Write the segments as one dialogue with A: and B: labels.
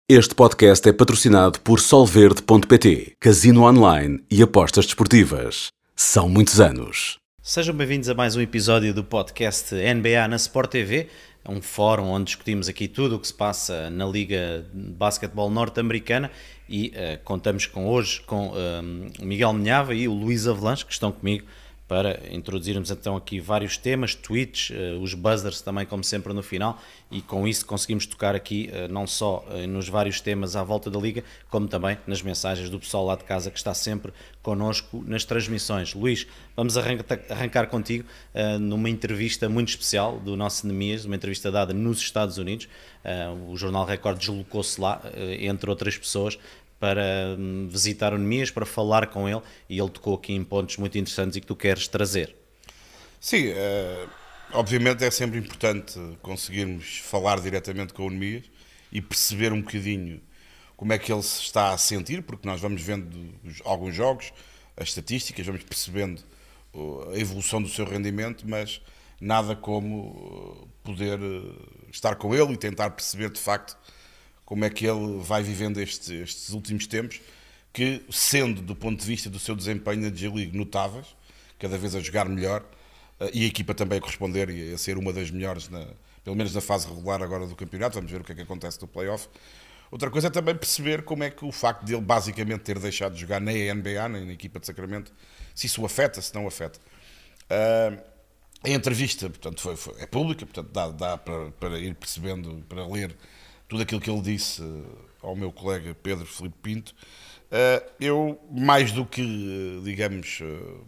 A: Este podcast é patrocinado por Solverde.pt, casino online e apostas desportivas. São muitos anos.
B: Sejam bem-vindos a mais um episódio do podcast NBA na Sport TV, um fórum onde discutimos aqui tudo o que se passa na Liga de Basquetebol Norte-Americana e contamos hoje com o Miguel Minhava e o Luís Avelanche, que estão comigo para introduzirmos então aqui vários temas, tweets, os buzzers também, como sempre, no final, e com isso conseguimos tocar aqui não só nos vários temas à volta da Liga, como também nas mensagens do pessoal lá de casa que está sempre connosco nas transmissões. Luís, vamos arrancar contigo numa entrevista muito especial do nosso Nemias, uma entrevista dada nos Estados Unidos. O Jornal Record deslocou-se lá, entre outras pessoas, para visitar o Nemias, para falar com ele, e ele tocou aqui em pontos muito interessantes e que tu queres trazer.
C: Sim, obviamente é sempre importante conseguirmos falar diretamente com o Nemias e perceber um bocadinho como é que ele se está a sentir, porque nós vamos vendo alguns jogos, as estatísticas, vamos percebendo a evolução do seu rendimento, mas nada como poder estar com ele e tentar perceber de facto como é que ele vai vivendo estes últimos tempos, que, sendo do ponto de vista do seu desempenho na G-League notáveis, cada vez a jogar melhor, e a equipa também a corresponder e a ser uma das melhores, pelo menos na fase regular agora do campeonato. Vamos ver o que é que acontece no play-off. Outra coisa é também perceber como é que o facto de ele basicamente ter deixado de jogar na NBA, na equipa de Sacramento, se isso o afeta, se não o afeta. A entrevista, portanto, é pública, portanto dá para ir percebendo, para ler tudo aquilo que ele disse ao meu colega Pedro Filipe Pinto. Eu, mais do que, digamos,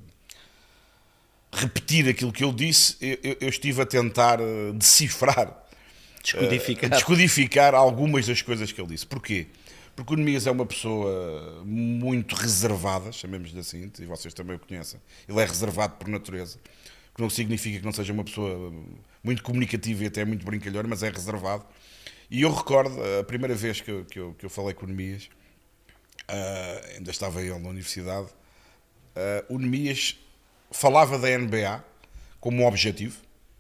C: repetir aquilo que ele disse, eu estive a tentar decifrar, descodificar algumas das coisas que ele disse. Porquê? Porque o Nemias é uma pessoa muito reservada, chamemos-lhe assim, e vocês também o conhecem. Ele é reservado por natureza, que não significa que não seja uma pessoa muito comunicativa e até muito brincalhona, mas é reservado. E eu recordo, a primeira vez que eu falei com o Nemias, ainda estava ele na universidade, o Nemias falava da NBA como um objetivo,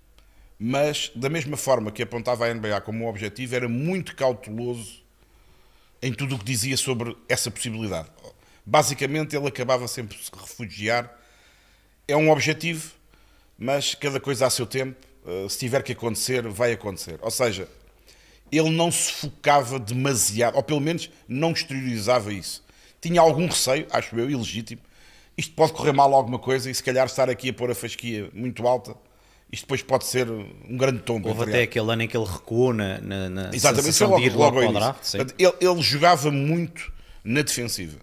C: mas da mesma forma que apontava a NBA como um objetivo, era muito cauteloso em tudo o que dizia sobre essa possibilidade. Basicamente, ele acabava sempre de se refugiar. É um objetivo, mas cada coisa a seu tempo, se tiver que acontecer, vai acontecer. Ou seja, ele não se focava demasiado, ou pelo menos não exteriorizava isso. Tinha algum receio, acho eu, ilegítimo. Isto pode correr mal alguma coisa e se calhar estar aqui a pôr a fasquia muito alta, isto depois pode ser um grande tombo.
B: Houve até aquele ano em que ele recuou na
C: exatamente,
B: sensação de ir logo ao draft.
C: Ele jogava muito na defensiva.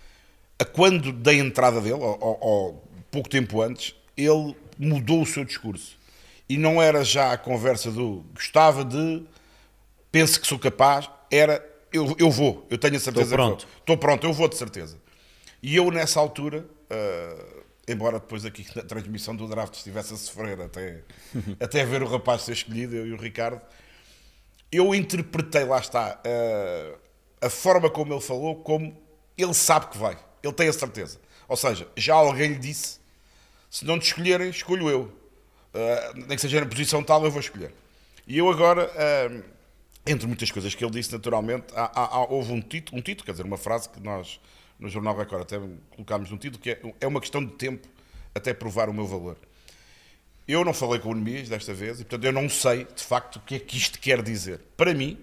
C: A quando da entrada dele, ou pouco tempo antes, ele mudou o seu discurso. E não era já a conversa do gostava de... penso que sou capaz, era eu vou, eu tenho a certeza que vou. Estou pronto, eu vou de certeza. E eu nessa altura, embora depois aqui na transmissão do draft estivesse a sofrer até ver o rapaz ser escolhido, eu e o Ricardo, eu interpretei, lá está, a forma como ele falou, como ele sabe que vai, ele tem a certeza. Ou seja, já alguém lhe disse, se não te escolherem, escolho eu. Nem que seja na posição tal, eu vou escolher. E eu agora... entre muitas coisas que ele disse, naturalmente, houve um título, quer dizer, uma frase que nós, no Jornal Record, até colocámos no título, que é uma questão de tempo até provar o meu valor. Eu não falei com o Nemias desta vez, e portanto eu não sei, de facto, o que é que isto quer dizer. Para mim,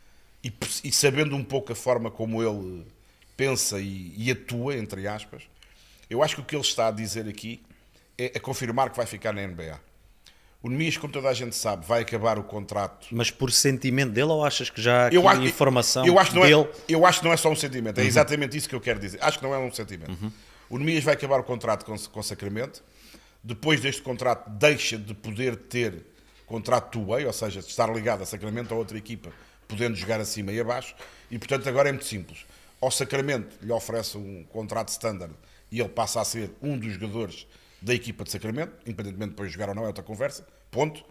C: e sabendo um pouco a forma como ele pensa e atua, entre aspas, eu acho que o que ele está a dizer aqui é confirmar que vai ficar na NBA. O Nemias, como toda a gente sabe, vai acabar o contrato.
B: Mas por sentimento dele, ou achas que já há aqui informação dele?
C: Eu acho que não é só um sentimento, é exatamente isso que eu quero dizer. Acho que não é um sentimento. O Nemias vai acabar o contrato com Sacramento. Depois deste contrato, deixa de poder ter contrato two-way, ou seja, de estar ligado a Sacramento ou a outra equipa, podendo jogar acima e abaixo. E, portanto, agora é muito simples. Ao Sacramento lhe oferece um contrato standard e ele passa a ser um dos jogadores da equipa de Sacramento, independentemente de depois jogar ou não, é outra conversa, ponto.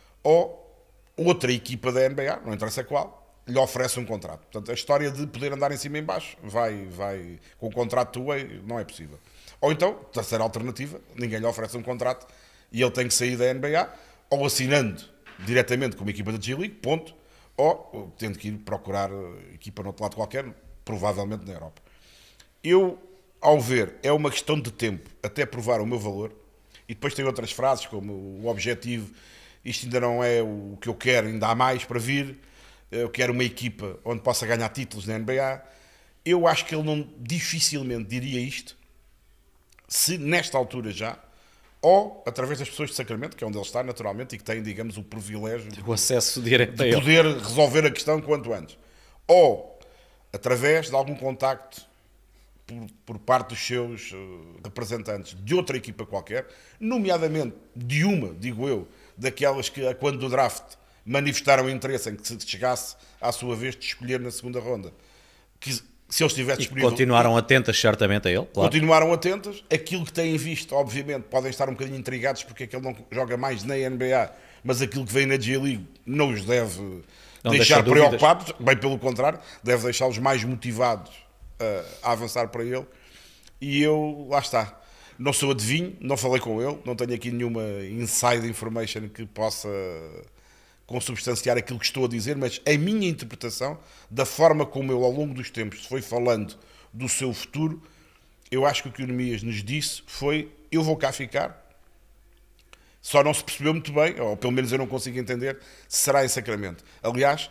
C: Ou outra equipa da NBA, não interessa qual, lhe oferece um contrato. Portanto, a história de poder andar em cima e em baixo, vai com o contrato two-way, não é possível. Ou então, terceira alternativa, ninguém lhe oferece um contrato e ele tem que sair da NBA, ou assinando diretamente com uma equipa da G-League, ponto, ou tendo que ir procurar equipa no outro lado qualquer, provavelmente na Europa. Eu, ao ver, é uma questão de tempo até provar o meu valor, e depois tem outras frases como o objetivo, isto ainda não é o que eu quero, ainda há mais para vir, eu quero uma equipa onde possa ganhar títulos na NBA. Eu acho que ele não dificilmente diria isto se nesta altura já, ou através das pessoas de Sacramento, que é onde ele está naturalmente e que tem, digamos, o privilégio
B: O acesso direto a
C: de
B: ele.
C: poder resolver a questão quanto antes. Ou através de algum contacto por parte dos seus representantes de outra equipa qualquer, nomeadamente de uma, digo eu, daquelas que quando do draft manifestaram interesse em que se chegasse à sua vez de escolher na segunda ronda, que se ele estivesse
B: E
C: disponível...
B: continuaram atentas certamente a ele, claro.
C: Continuaram atentos. Aquilo que têm visto, obviamente, podem estar um bocadinho intrigados porque é que ele não joga mais na NBA, mas aquilo que vem na G-League não os deve deixar preocupados, bem pelo contrário, deve deixá-los mais motivados a avançar para ele. E eu, lá está, não sou adivinho, não falei com ele, não tenho aqui nenhuma inside information que possa consubstanciar aquilo que estou a dizer, mas a minha interpretação, da forma como ele ao longo dos tempos foi falando do seu futuro, eu acho que o que o Neemias nos disse foi: eu vou cá ficar. Só não se percebeu muito bem, ou pelo menos eu não consigo entender, se será em Sacramento. Aliás,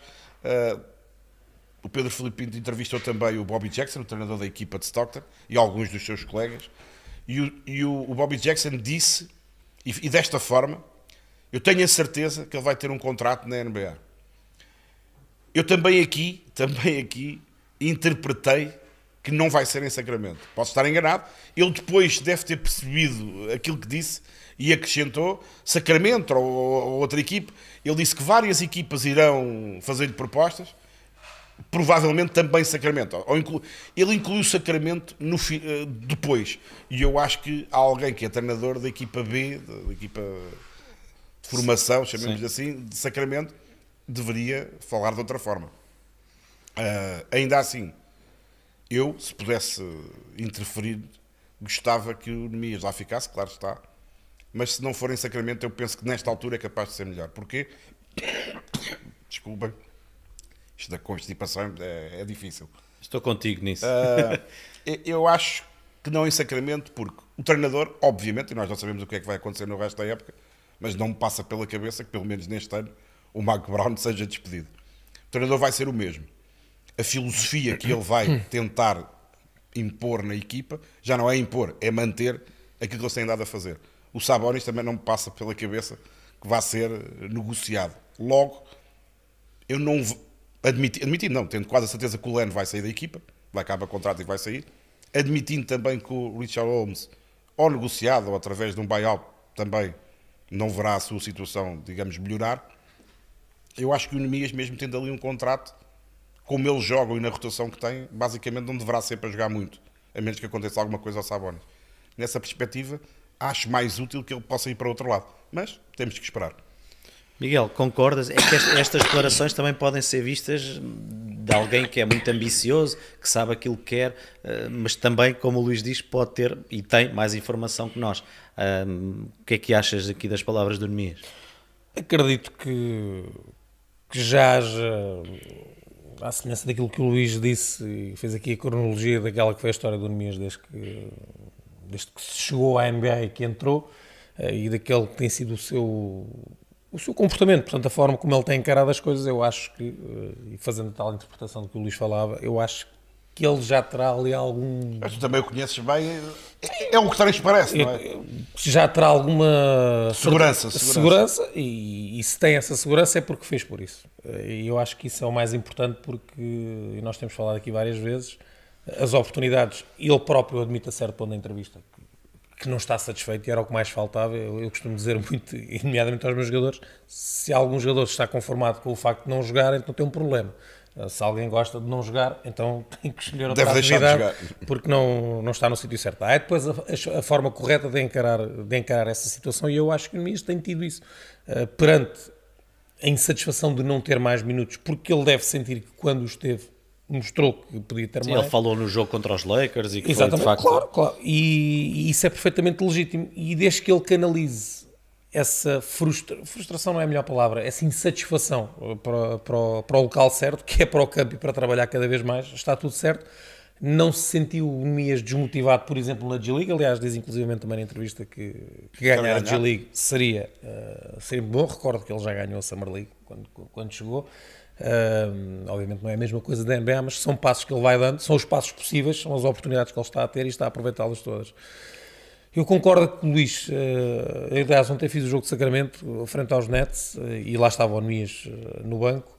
C: o Pedro Filipe entrevistou também o Bobby Jackson, o treinador da equipa de Stockton, e alguns dos seus colegas, e o Bobby Jackson disse, e desta forma, eu tenho a certeza que ele vai ter um contrato na NBA. Eu também aqui interpretei que não vai ser em Sacramento. Posso estar enganado. Ele depois deve ter percebido aquilo que disse e acrescentou Sacramento ou outra equipe. Ele disse que várias equipas irão fazer-lhe propostas, provavelmente também Sacramento. Ele incluiu Sacramento depois. E eu acho que há alguém que é treinador da equipa B, da equipa de formação, chamemos assim, de Sacramento, deveria falar de outra forma. Ainda assim, eu, se pudesse interferir, gostava que o Neemias lá ficasse, claro está, mas se não for em Sacramento, eu penso que nesta altura é capaz de ser melhor. Porquê? Desculpem, isto da constipação é difícil.
B: Estou contigo nisso.
C: Eu acho que não em Sacramento, porque o treinador, obviamente, e nós não sabemos o que é que vai acontecer no resto da época, mas não me passa pela cabeça que, pelo menos neste ano, o Mike Brown seja despedido. O treinador vai ser o mesmo. A filosofia que ele vai tentar impor na equipa, já não é impor, é manter aquilo que eles têm dado a fazer. O Sabonis também não me passa pela cabeça que vai ser negociado. Logo, eu não admitindo não, tendo quase a certeza que o Len vai sair da equipa, vai acabar o contrato e vai sair, admitindo também que o Richard Holmes, ou negociado ou através de um buyout, também não verá a sua situação, digamos, melhorar. Eu acho que o Neemias, mesmo tendo ali um contrato, como eles jogam e na rotação que tem, basicamente não deverá ser para jogar muito, a menos que aconteça alguma coisa ao Sabonis. Nessa perspectiva, acho mais útil que ele possa ir para outro lado, mas temos que esperar.
B: Miguel, concordas? É que estas declarações também podem ser vistas de alguém que é muito ambicioso, que sabe aquilo que quer, mas também, como o Luís diz, pode ter e tem mais informação que nós. O que é que achas aqui das palavras do Neemias?
D: Acredito que já haja, à semelhança daquilo que o Luís disse e fez aqui a cronologia daquela que foi a história do Neemias desde que se chegou à NBA e que entrou, e daquele que tem sido o seu comportamento, portanto a forma como ele tem encarado as coisas, eu acho que, e fazendo tal interpretação do que o Luís falava, eu acho que ele já terá ali algum...
C: Mas tu também o conheces bem, é o que transparece, não é?
D: Já terá alguma
C: segurança.
D: E se tem essa segurança é porque fez por isso. E eu acho que isso é o mais importante porque, e nós temos falado aqui várias vezes, as oportunidades, ele próprio admite a certo ponto da entrevista que não está satisfeito e era o que mais faltava. Eu costumo dizer muito, nomeadamente aos meus jogadores, se algum jogador está conformado com o facto de não jogar, então tem um problema. Se alguém gosta de não jogar, então tem que escolher outra atividade porque não está no sítio certo. É depois a forma correta de encarar essa situação, e eu acho que o Neemias tem tido isso perante a insatisfação de não ter mais minutos, porque ele deve sentir que quando esteve mostrou que podia ter mais.
B: Ele falou no jogo contra os Lakers e que
D: exatamente,
B: foi de facto...
D: Claro. E isso é perfeitamente legítimo. E desde que ele canalize essa frustração não é a melhor palavra, essa insatisfação para o local certo, que é para o campo e para trabalhar cada vez mais, está tudo certo. Não se sentiu o Nemias desmotivado, por exemplo, na G-League. Aliás, diz inclusivamente também na entrevista que ganhar a G-League seria bom. Recordo que ele já ganhou a Summer League quando chegou. Obviamente não é a mesma coisa da NBA, mas são passos que ele vai dando, são os passos possíveis, são as oportunidades que ele está a ter e está a aproveitá-las todas. Eu concordo com o Luís. Aliás, ontem fiz o jogo de Sacramento frente aos Nets e lá estava o Nemias no banco.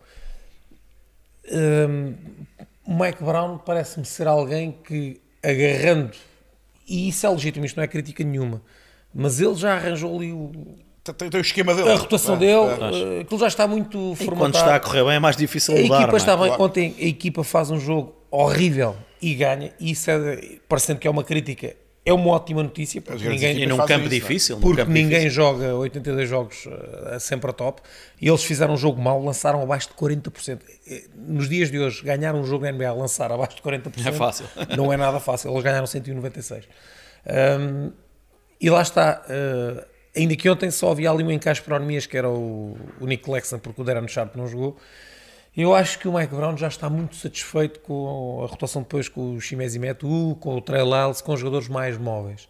D: O Mike Brown parece-me ser alguém que, agarrando, e isso é legítimo, isto não é crítica nenhuma, mas ele já arranjou ali
C: tem o esquema dele,
D: a rotação dele, aquilo já está muito formatado.
B: Quando está a correr bem é mais difícil mudar.
D: A equipa está bem.
C: Claro.
D: Ontem a equipa faz um jogo horrível e ganha, e isso parecendo que é uma crítica, é uma ótima notícia, porque
B: E num campo difícil.
D: Porque ninguém joga 82 jogos sempre a top, e eles fizeram um jogo mau, lançaram abaixo de 40%. Nos dias de hoje, ganhar um jogo na NBA, lançar abaixo de 40%,
B: É fácil.
D: não é nada fácil. Eles ganharam 196. E lá está, ainda que ontem só havia ali um encaixe para o Nemias, que era o Nick Claxton, porque o Darren Sharp não jogou. Eu acho que o Mike Brown já está muito satisfeito com a rotação depois com o Chimezie Metu, com o Trey Lyles, com os jogadores mais móveis.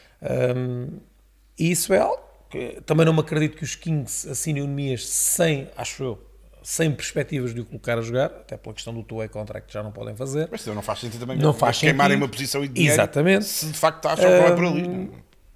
D: E isso é algo que também não me acredito que os Kings assinem o Nemias sem perspectivas de o colocar a jogar, até pela questão do two-way contract que já não podem fazer.
C: Mas não faz sentido também
D: Não faz
C: queimarem
D: sentido.
C: uma posição e dinheiro.
D: Exatamente.
C: Se de facto acham que vai por ali.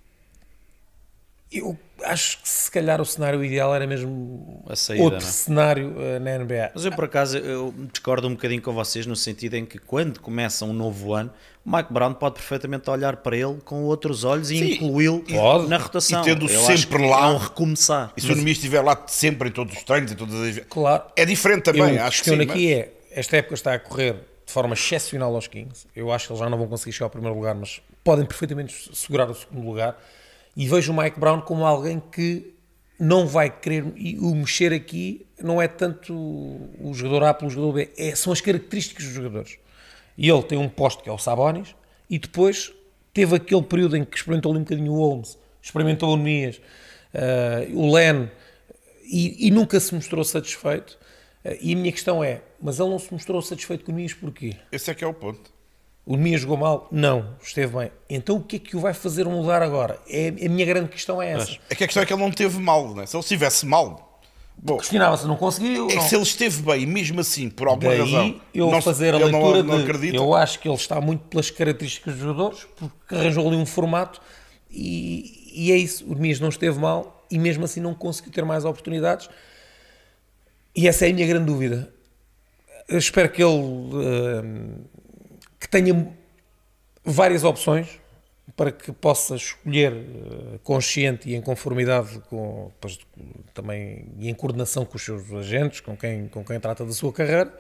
D: Eu acho que se calhar o cenário ideal era mesmo
B: A saída,
D: outro
B: não é?
D: cenário na NBA.
B: Mas eu, por acaso, eu discordo um bocadinho com vocês no sentido em que quando começa um novo ano, o Mike Brown pode perfeitamente olhar para ele com outros olhos e incluí-lo na rotação.
C: E tendo
B: Eu acho
C: sempre
B: que
C: lá-
B: é um recomeçar.
C: E se o Nemias estiver lá sempre em todos os treinos, em todas as...
D: Claro.
C: É diferente também,
D: Eu
C: acho que sim.
D: questiono aqui
C: mas-
D: esta época está a correr de forma excepcional aos Kings. Eu acho que eles já não vão conseguir chegar ao primeiro lugar, mas podem perfeitamente segurar o segundo lugar. E vejo o Mike Brown como alguém que não vai querer, e o mexer aqui não é tanto o jogador A pelo jogador B, são as características dos jogadores. E ele tem um posto que é o Sabonis, e depois teve aquele período em que experimentou ali um bocadinho o Holmes, experimentou o Nemias, o Len, e nunca se mostrou satisfeito. E a minha questão é, mas ele não se mostrou satisfeito com o Nemias porquê?
C: Esse é que é o ponto.
D: O Nemias jogou mal? Não, esteve bem. Então o que é que o vai fazer mudar agora? A minha grande questão é essa.
C: É que a questão é que ele não teve mal, né? Se ele estivesse mal, bom,
D: Questionava-se, não conseguiu.
C: é que
D: não.
C: se ele esteve bem, mesmo assim, por alguma
D: Daí
C: razão,
D: eu
C: não,
D: fazer a
C: ele
D: leitura
C: não
D: de
C: acredita.
D: eu acho que ele está muito pelas características dos jogadores, porque arranjou ali um formato e é isso. O Nemias não esteve mal e mesmo assim não conseguiu ter mais oportunidades, e essa é a minha grande dúvida. Eu espero que ele que tenha várias opções para que possa escolher consciente e em conformidade com, depois, também e em coordenação com os seus agentes, com quem trata da sua carreira.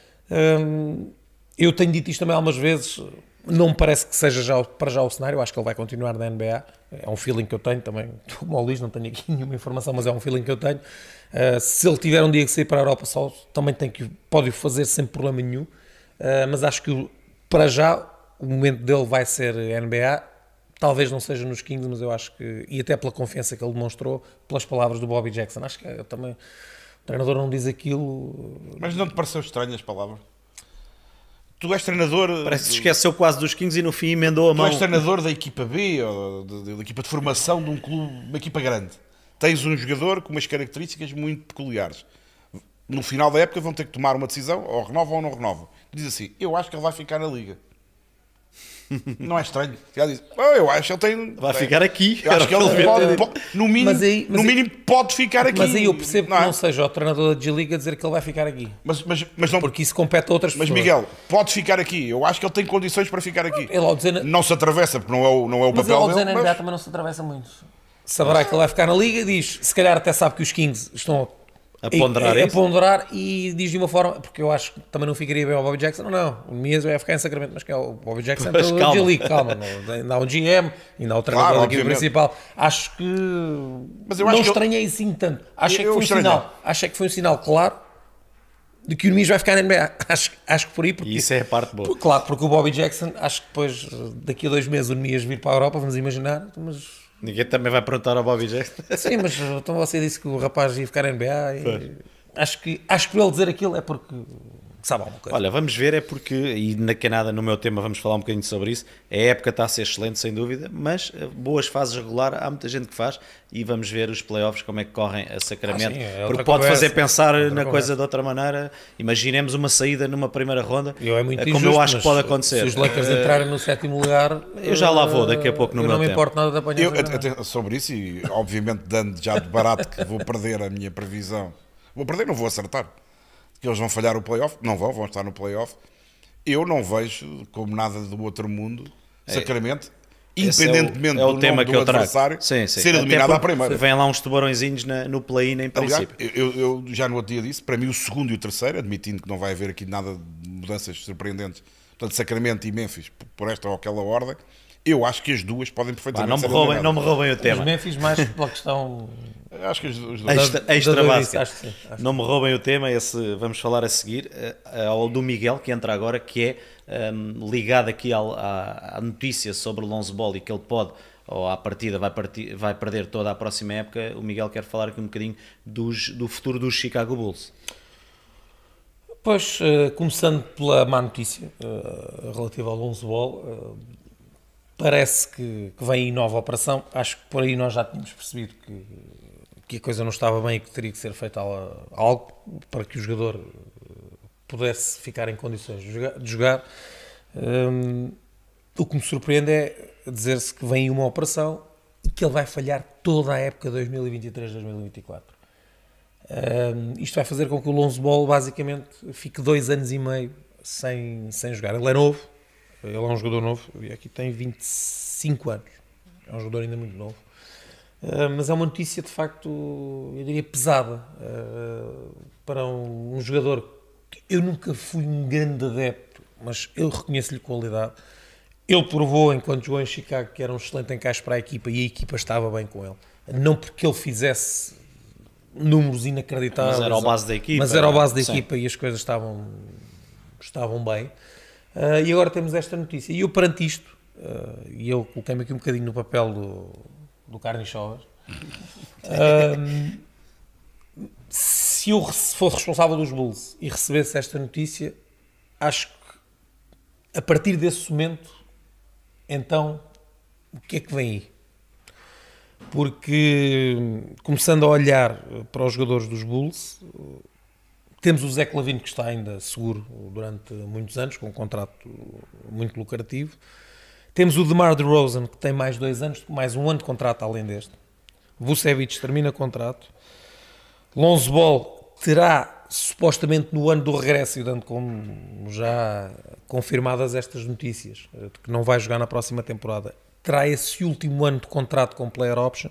D: Eu tenho dito isto também algumas vezes, não me parece que seja para já o cenário, acho que ele vai continuar na NBA, é um feeling que eu tenho também, como o Luís, não tenho aqui nenhuma informação, mas é um feeling que eu tenho. Se ele tiver um dia que sair para a Europa só, também pode o fazer sem problema nenhum, mas acho que para já o momento dele vai ser NBA, talvez não seja nos Kings, mas eu acho que, e até pela confiança que ele demonstrou, pelas palavras do Bobby Jackson, acho que também o treinador não diz aquilo.
C: Mas não te pareceu estranho as palavras? Tu és treinador...
B: Parece que se esqueceu quase dos Kings e no fim emendou a
C: Tu
B: mão.
C: és treinador da equipa B, ou da equipa de formação de um clube, uma equipa grande. Tens um jogador com umas características muito peculiares. No final da época vão ter que tomar uma decisão, ou renovam ou não renovam. Diz assim, eu acho que ele vai ficar na Liga. Não é estranho. Já diz, eu acho que ele tem...
B: Vai ficar aqui.
C: Eu acho que ele pode, no mínimo,
D: Mas aí-
C: no mínimo pode ficar aqui.
D: Mas aí eu percebo
C: é?
D: que não seja o treinador da G-League a dizer que ele vai ficar aqui,
C: Mas não...
D: porque isso compete a outras
C: Mas
D: pessoas.
C: Miguel, pode ficar aqui. Eu acho que ele tem condições para ficar aqui.
D: Ele ao dizer,
C: Não se atravessa porque não é o
D: mas ele
C: papel
D: ao dizer
C: dele.
D: na NBA
C: Mas...
D: também não se atravessa muito. Saberá que ele vai ficar na Liga, diz, se calhar até sabe que os Kings estão
B: A ponderar
D: a
B: isso?
D: ponderar e diz de uma forma, porque eu acho que também não ficaria bem ao Bobby Jackson, não, o Nemias vai ficar em Sacramento, mas que é o Bobby Jackson
B: Mas
D: pelo
B: calma.
D: G-League, calma, ainda há um GM, ainda há o treinador
C: Claro,
D: da equipe
C: obviamente.
D: principal, acho que
C: Mas eu
D: não
C: acho que ele-
D: estranhei assim tanto, achei
C: Eu
D: que foi um
C: estranhei.
D: sinal, achei que foi um sinal claro de que o Nemias vai ficar na NBA, acho que por aí, porque,
B: E isso é a parte boa.
D: claro, porque o Bobby Jackson, acho que depois, daqui a 2 meses o Nemias vir para a Europa, vamos imaginar, mas
B: Ninguém também vai perguntar ao Bobby Jackson.
D: Sim, mas então você disse que o rapaz ia ficar na NBA e acho que ele dizer aquilo é porque sabe alguma coisa.
B: Olha, vamos ver, é porque, e na Canadá, no meu tema, vamos falar um bocadinho sobre isso. A época está a ser excelente, sem dúvida, mas boas fases regular, há muita gente que faz e vamos ver os playoffs como é que correm a Sacramento.
D: Sim,
B: porque pode fazer pensar na
D: conversa.
B: coisa de outra maneira. Imaginemos uma saída numa primeira ronda,
D: É muito
B: como
D: injusto,
B: eu acho que
D: mas
B: pode acontecer.
D: Se os Lakers entrarem no sétimo lugar,
B: Eu já lá vou daqui a pouco no
D: eu
B: meu
D: não me
B: tempo.
D: importo nada de apanhar.
C: Sobre isso, e obviamente dando já de barato que vou perder a minha previsão. Vou perder, não vou acertar. Que eles vão falhar o playoff, não vão estar no playoff. Eu não vejo como nada do outro mundo, Sacramento, independentemente
B: o
C: do
B: tema
C: nome
B: que
C: do
B: eu trago.
C: adversário,
B: Sim.
C: ser
B: Até
C: eliminado à
B: porque
C: primeira.
B: Vêm lá uns tubarõezinhos no play-in em
C: Aliás,
B: princípio.
C: eu já no outro dia disse, para mim o segundo e o terceiro, admitindo que não vai haver aqui nada de mudanças surpreendentes, portanto Sacramento e Memphis, por esta ou aquela ordem, eu acho que as duas podem perfeitamente
B: Não
C: ser
B: me roubem o
D: Os
B: tema.
D: Memphis mais pela questão
C: Acho que os dois.
B: Extra
D: da
B: básica.
D: acho que sim, acho.
B: Não me roubem o tema, esse vamos falar a seguir, ao do Miguel, que entra agora, que é ligado aqui à notícia sobre o Lonzo Ball e que ele pode, ou à partida, vai perder toda a próxima época. O Miguel quer falar aqui um bocadinho do futuro dos Chicago Bulls.
D: Pois, começando pela má notícia relativa ao Lonzo Ball, parece que vem aí nova operação. Acho que por aí nós já tínhamos percebido que a coisa não estava bem e que teria que ser feita algo para que o jogador pudesse ficar em condições de jogar. O que me surpreende é dizer-se que vem aí uma operação e que ele vai falhar toda a época 2023-2024. Isto vai fazer com que o Lonzo Ball basicamente fique 2 anos e meio sem jogar. Ele é novo, ele é um jogador novo, e aqui tem 25 anos, é um jogador ainda muito novo, mas é uma notícia de facto, eu diria, pesada para um jogador que eu nunca fui um grande adepto, mas eu reconheço-lhe qualidade. Ele provou enquanto jogou em Chicago que era um excelente encaixe para a equipa e a equipa estava bem com ele, não porque ele fizesse números inacreditáveis,
B: Mas era ao base da equipa.
D: mas era ao base da
B: Sim.
D: equipa e as coisas estavam bem. E agora temos esta notícia. E eu, perante isto, e eu coloquei-me aqui um bocadinho no papel do Carnichovas, se eu fosse responsável dos Bulls e recebesse esta notícia, acho que a partir desse momento, então, o que é que vem aí? Porque, começando a olhar para os jogadores dos Bulls, temos o Zach LaVine, que está ainda seguro durante muitos anos, com um contrato muito lucrativo. Temos o DeMar DeRozan, que tem mais 2 anos, mais 1 ano de contrato além deste. Vucevic termina contrato. Lonzo Ball terá, supostamente, no ano do regresso, e dando como já confirmadas estas notícias, de que não vai jogar na próxima temporada, terá esse último ano de contrato com player option.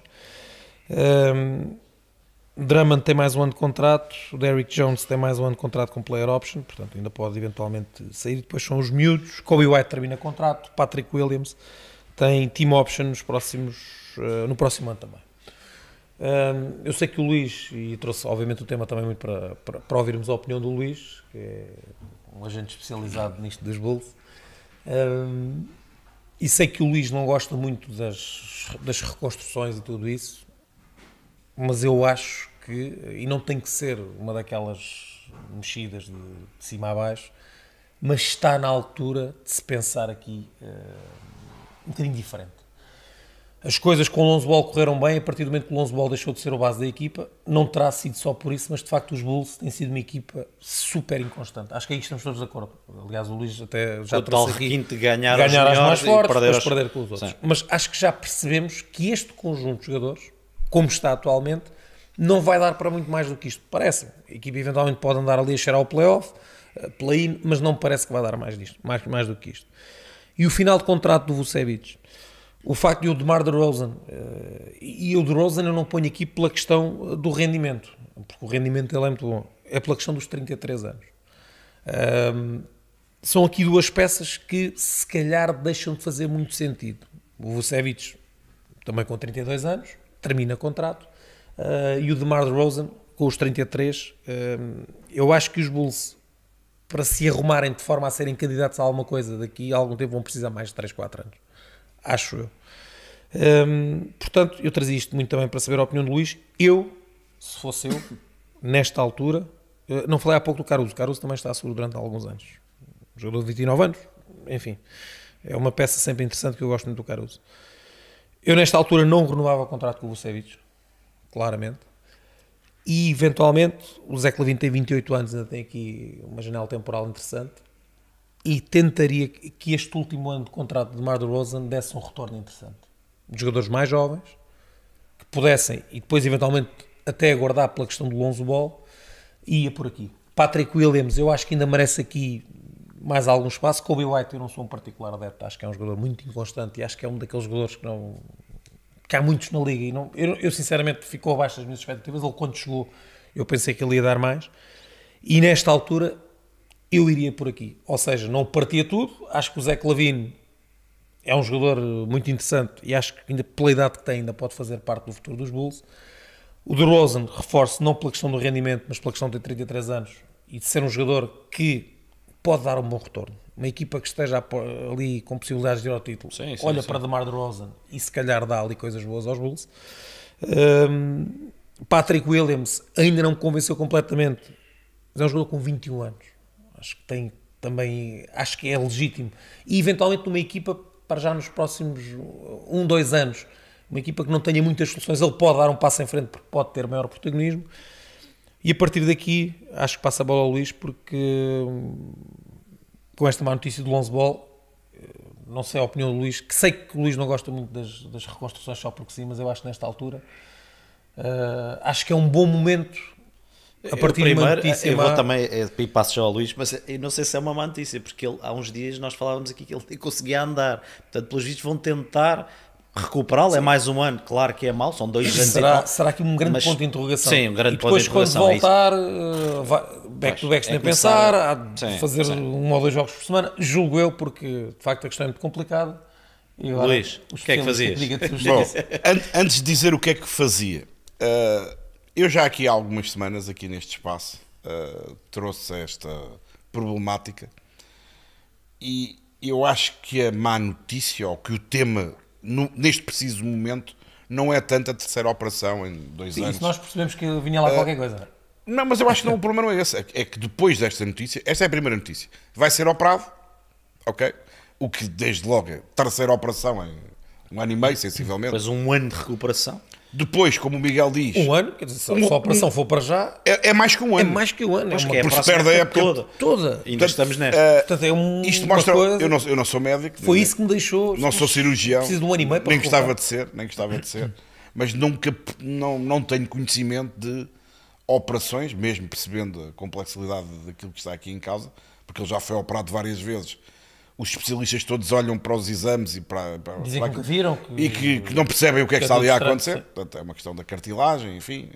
D: Drummond tem mais 1 ano de contrato, o Derrick Jones tem mais 1 ano de contrato com player option, portanto ainda pode eventualmente sair. Depois são os miúdos, Kobe White termina contrato, Patrick Williams tem team option no próximo ano também. Eu sei que o Luís, e trouxe obviamente o tema também muito para ouvirmos a opinião do Luís, que é um agente especializado nisto dos Bulls, e sei que o Luís não gosta muito das reconstruções e tudo isso, mas eu acho que, e não tem que ser uma daquelas mexidas de cima a baixo, mas está na altura de se pensar aqui um bocadinho diferente. As coisas com o Lonzo Ball correram bem, a partir do momento que o Lonzo Ball deixou de ser o base da equipa, não terá sido só por isso, mas de facto os Bulls têm sido uma equipa super inconstante. Acho que aí estamos todos de acordo. Aliás, o Luís até já trouxe aqui
B: requinte de ganhar
D: as mais fortes, depois
B: os...
D: perder com os outros.
B: Sim.
D: Mas acho que já percebemos que este conjunto de jogadores, como está atualmente, não vai dar para muito mais do que isto. Parece. A equipa eventualmente pode andar ali a cheirar ao playoff, play-in, mas não me parece que vai dar mais disto, mais do que isto. E o final de contrato do Vucevic, o facto de o DeMar DeRozan, e o DeRozan eu não ponho aqui pela questão do rendimento, porque o rendimento dele é muito bom, é pela questão dos 33 anos. São aqui 2 peças que se calhar deixam de fazer muito sentido. O Vucevic, também com 32 anos, termina contrato, e o DeMar DeRozan, com os 33, eu acho que os Bulls, para se arrumarem de forma a serem candidatos a alguma coisa daqui a algum tempo, vão precisar mais de 3, 4 anos. Acho eu. Portanto, eu trazia isto muito também para saber a opinião do Luís. Se fosse eu, nesta altura, não falei há pouco do Caruso. O Caruso também está seguro durante alguns anos. Jogador de 29 anos, enfim. É uma peça sempre interessante que eu gosto muito do Caruso. Eu, nesta altura, não renovava o contrato com o Vucevic, claramente. E, eventualmente, o Zé Clavin tem 28 anos, ainda tem aqui uma janela temporal interessante. E tentaria que este último ano de contrato de DeMar DeRozan desse um retorno interessante. De jogadores mais jovens, que pudessem, e depois, eventualmente, até aguardar pela questão do Lonzo Ball, ia por aqui. Patrick Williams, eu acho que ainda merece aqui mais algum espaço. Kobe White, eu não sou um particular adepto, acho que é um jogador muito inconstante e acho que é um daqueles jogadores que há muitos na liga. E não, eu sinceramente ficou abaixo das minhas expectativas. Ele, quando chegou, eu pensei que ele ia dar mais. E nesta altura, eu iria por aqui. Ou seja, não partia tudo. Acho que o Zé Clavin é um jogador muito interessante e acho que ainda pela idade que tem ainda pode fazer parte do futuro dos Bulls. O DeRozan, reforço, não pela questão do rendimento, mas pela questão de ter 33 anos e de ser um jogador que pode dar um bom retorno. Uma equipa que esteja ali com possibilidades de ir ao título, olha para DeMar DeRozan e se calhar dá ali coisas boas aos Bulls. Patrick Williams ainda não me convenceu completamente, mas é um jogador com 21 anos. Acho que tem também, acho que é legítimo. E eventualmente numa equipa, para já nos próximos 2 anos, uma equipa que não tenha muitas soluções, ele pode dar um passo em frente porque pode ter maior protagonismo. E a partir daqui, acho que passa a bola ao Luís, porque com esta má notícia do Lonzo Ball, não sei a opinião do Luís, que sei que o Luís não gosta muito das reconstruções só porque sim, mas eu acho que nesta altura, acho que é um bom momento a partir de uma notícia.
B: Eu vou também, e passo já ao Luís, mas eu não sei se é uma má notícia, porque há uns dias nós falávamos aqui que ele conseguia andar, portanto, pelos vistos vão tentar recuperá-lo. É mais um ano, claro que é mau, são 2 anos.
D: Será aqui um grande ponto de interrogação?
B: Sim, um grande ponto de interrogação.
D: Depois, quando voltar, back-to-back sem pensar, há de fazer 1 ou 2 jogos por semana, julgo eu, porque de facto a questão é muito complicada. E agora,
B: Luís, o que é que fazias?
C: Bom, antes de dizer o que é que fazia, eu já aqui há algumas semanas, aqui neste espaço, trouxe esta problemática e eu acho que a má notícia, ou que o tema neste preciso momento, não é tanto a terceira operação em 2 anos.
D: Isso nós percebemos que vinha lá qualquer coisa.
C: Não, mas eu acho que não, o problema não é esse. É que depois desta notícia, esta é a primeira notícia, vai ser operado, ok? O que desde logo é terceira operação em 1 ano e meio, sensivelmente.
B: Depois 1 ano de recuperação.
C: Depois, como o Miguel diz...
D: 1 ano, quer dizer, se a operação for para já...
C: É mais que 1 ano.
D: É mais que 1 ano.
B: Acho que é
C: porque se perde a época
D: toda.
B: Ainda estamos nesta.
D: Portanto, é
C: isto mostra...
D: coisa...
C: Eu não sou médico.
D: Foi isso que me deixou...
C: Não sou cirurgião.
D: Preciso de 1 ano e meio para
C: nem gostava de ser. Mas nunca... Não tenho conhecimento de operações, mesmo percebendo a complexidade daquilo que está aqui em causa, porque ele já foi operado várias vezes. Os especialistas todos olham para os exames e para
D: dizem que viram
C: e que não percebem o que é que está ali a acontecer. Portanto, é uma questão da cartilagem, enfim.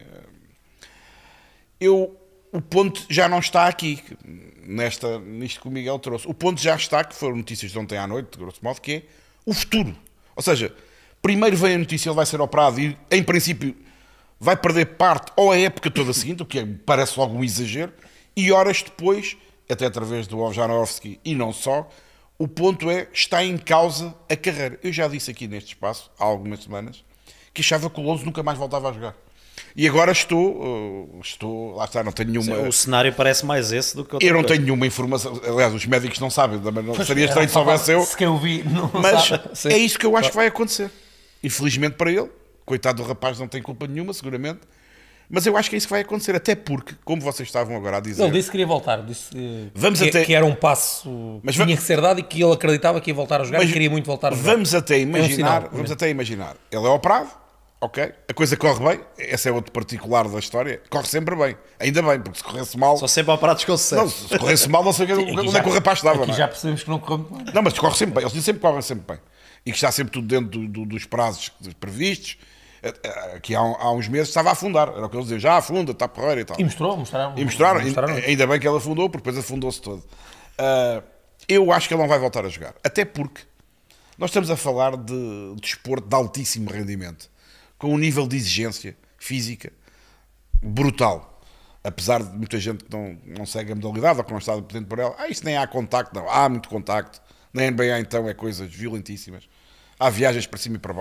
C: O ponto já não está aqui, nisto que o Miguel trouxe. O ponto já está, que foram notícias de ontem à noite, de grosso modo, que é o futuro. Ou seja, primeiro vem a notícia, ele vai ser operado e, em princípio, vai perder parte ou a época toda seguinte, o que parece logo um exagero, e horas depois, até através do Wojnarowski e não só, o ponto é, está em causa a carreira. Eu já disse aqui neste espaço, há algumas semanas, que achava que o Lonzo nunca mais voltava a jogar. E agora estou, lá está, não tenho nenhuma...
B: O cenário parece mais esse do que outra
C: Eu não
B: coisa.
C: tenho nenhuma informação, aliás, os médicos não sabem, não seria estranho se soubesse eu,
D: se que eu vi, não
C: mas
D: sabe.
C: é isso que eu acho que vai acontecer. Infelizmente para ele, coitado do rapaz, não tem culpa nenhuma, seguramente, mas eu acho que é isso que vai acontecer, até porque, como vocês estavam agora a dizer...
D: Ele disse que queria voltar, disse que era um passo que tinha que ser dado e que ele acreditava que ia voltar a jogar e queria muito voltar a jogar.
C: Vamos até imaginar, ele é operado, ok, a coisa corre bem, esse é outro particular da história, corre sempre bem, ainda bem, porque se corresse mal...
B: São sempre operados com sucesso.
C: Não, se corresse mal, não sei onde é que o rapaz estava.
D: Aqui já percebemos que não corre muito bem.
C: Não, mas corre sempre bem, eles dizem sempre que correm sempre bem. E que está sempre tudo dentro dos prazos previstos. Aqui há uns meses estava a afundar, era o que eles diziam, já afunda, está porreira e tal.
D: E mostraram.
C: Ainda bem que ele afundou, porque depois afundou-se todo. Eu acho que ele não vai voltar a jogar, até porque nós estamos a falar de desporto de altíssimo rendimento, com um nível de exigência física brutal. Apesar de muita gente que não segue a modalidade ou que não está dependente por ela, isto nem há contacto, não, há muito contacto. Na NBA então é coisas violentíssimas, há viagens para cima e para baixo.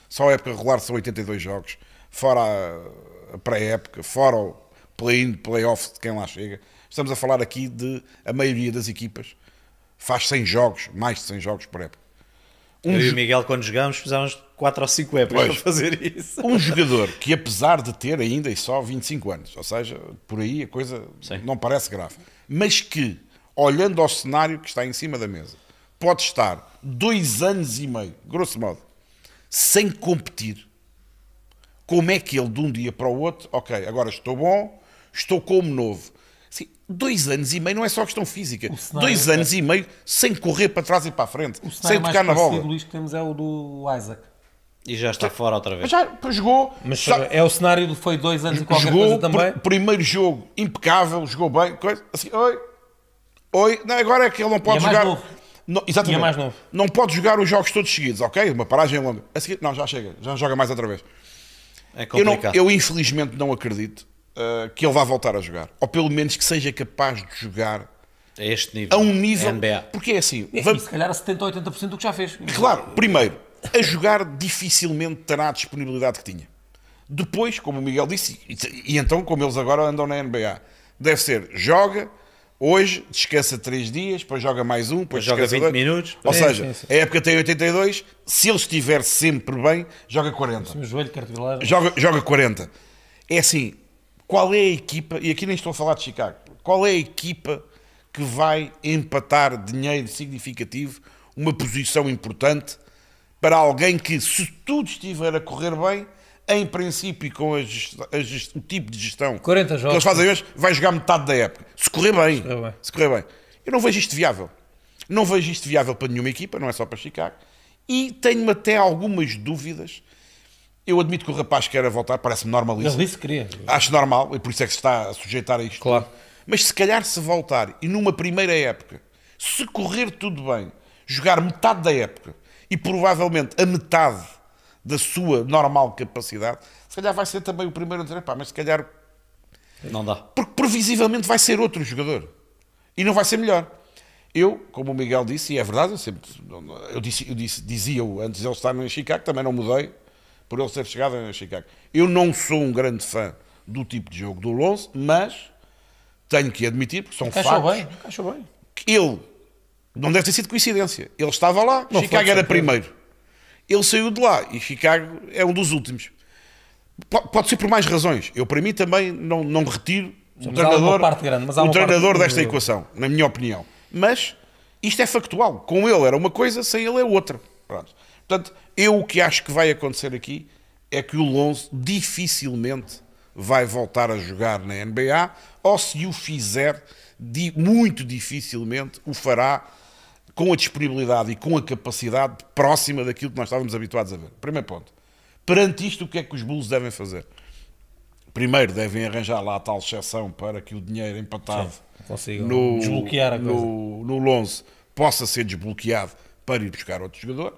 C: Só a época regular são 82 jogos, fora a pré-época, fora o play-in, play-off de quem lá chega. Estamos a falar aqui de a maioria das equipas faz 100 jogos, mais de 100 jogos por época.
B: Eu e o Miguel, quando jogámos, precisávamos de 4 ou 5 épocas para fazer isso.
C: Um jogador que, apesar de ter ainda e só 25 anos, ou seja, por aí a coisa não parece grave, mas que, olhando ao cenário que está em cima da mesa, pode estar 2 anos e meio, grosso modo, sem competir. Como é que ele, de um dia para o outro, ok, agora estou bom, estou como novo. Assim, 2 anos e meio não é só questão física. 2 anos e meio sem correr para trás e para a frente, sem tocar na bola. O
D: cenário mais que temos é o do Isaac.
B: E já está fora outra vez.
C: Já jogou.
D: Mas é o cenário de foi 2 anos e qualquer coisa também?
C: Primeiro jogo impecável, jogou bem, coisa, assim, oi. Não, agora é que ele não pode jogar.
D: Mais novo.
C: Não, exatamente.
D: E é mais novo.
C: Não pode jogar os jogos todos seguidos, ok? Uma paragem longa. A seguir, não, já chega, já joga mais outra vez.
B: É complicado.
C: Eu infelizmente não acredito que ele vá voltar a jogar. Ou pelo menos que seja capaz de jogar
B: a este nível.
C: A um nível.
B: NBA.
C: Porque é assim.
D: E se calhar a 70 ou 80% do que já fez.
C: Claro, primeiro, a jogar dificilmente terá a disponibilidade que tinha. Depois, como o Miguel disse, e então como eles agora andam na NBA, deve ser, joga, hoje, descansa 3 dias, depois joga mais um, depois
B: joga 20 minutos.
C: Ou seja, sim. A época tem 82, se ele estiver sempre bem, joga 40.
D: O joelho cartilagem.
C: Joga 40. É assim, qual é a equipa, e aqui nem estou a falar de Chicago, qual é a equipa que vai empatar dinheiro significativo, uma posição importante, para alguém que, se tudo estiver a correr bem, em princípio, com o tipo de gestão
D: 40 jogos,
C: que eles fazem hoje, vai jogar metade da época. Se correr bem. Eu não vejo isto viável. Não vejo isto viável para nenhuma equipa, não é só para Chicago. E tenho até algumas dúvidas. Eu admito que o rapaz queira voltar, parece-me normalíssimo.
D: Ele disse que queria.
C: Acho normal, e por isso é que se está a sujeitar a isto.
D: Claro.
C: Mas se calhar se voltar, e numa primeira época, se correr tudo bem, jogar metade da época, e provavelmente a metade da sua normal capacidade, se calhar vai ser também o primeiro a dizer, pá, mas se calhar...
B: Não dá.
C: Porque previsivelmente vai ser outro jogador. E não vai ser melhor. Eu, como o Miguel disse, e é verdade, dizia-o antes de ele estar em Chicago, também não mudei por ele ter chegado a Chicago. Eu não sou um grande fã do tipo de jogo do Lonzo, mas tenho que admitir, porque são factos,
D: encaixou bem.
C: que ele, não deve ter sido coincidência, ele estava lá, não, Chicago era primeiro. Ele saiu de lá e Chicago é um dos últimos. Pode ser por mais razões. Eu, para mim, também não retiro o treinador desta equação, na minha opinião. Mas isto é factual. Com ele era uma coisa, sem ele é outra. Pronto. Portanto, o que acho que vai acontecer aqui é que o Lonzo dificilmente vai voltar a jogar na NBA, ou se o fizer, muito dificilmente o fará com a disponibilidade e com a capacidade próxima daquilo que nós estávamos habituados a ver. Primeiro ponto. Perante isto, o que é que os Bulls devem fazer? Primeiro, devem arranjar lá a tal exceção para que o dinheiro empatado
D: desbloquear a coisa.
C: No Lonzo possa ser desbloqueado para ir buscar outro jogador.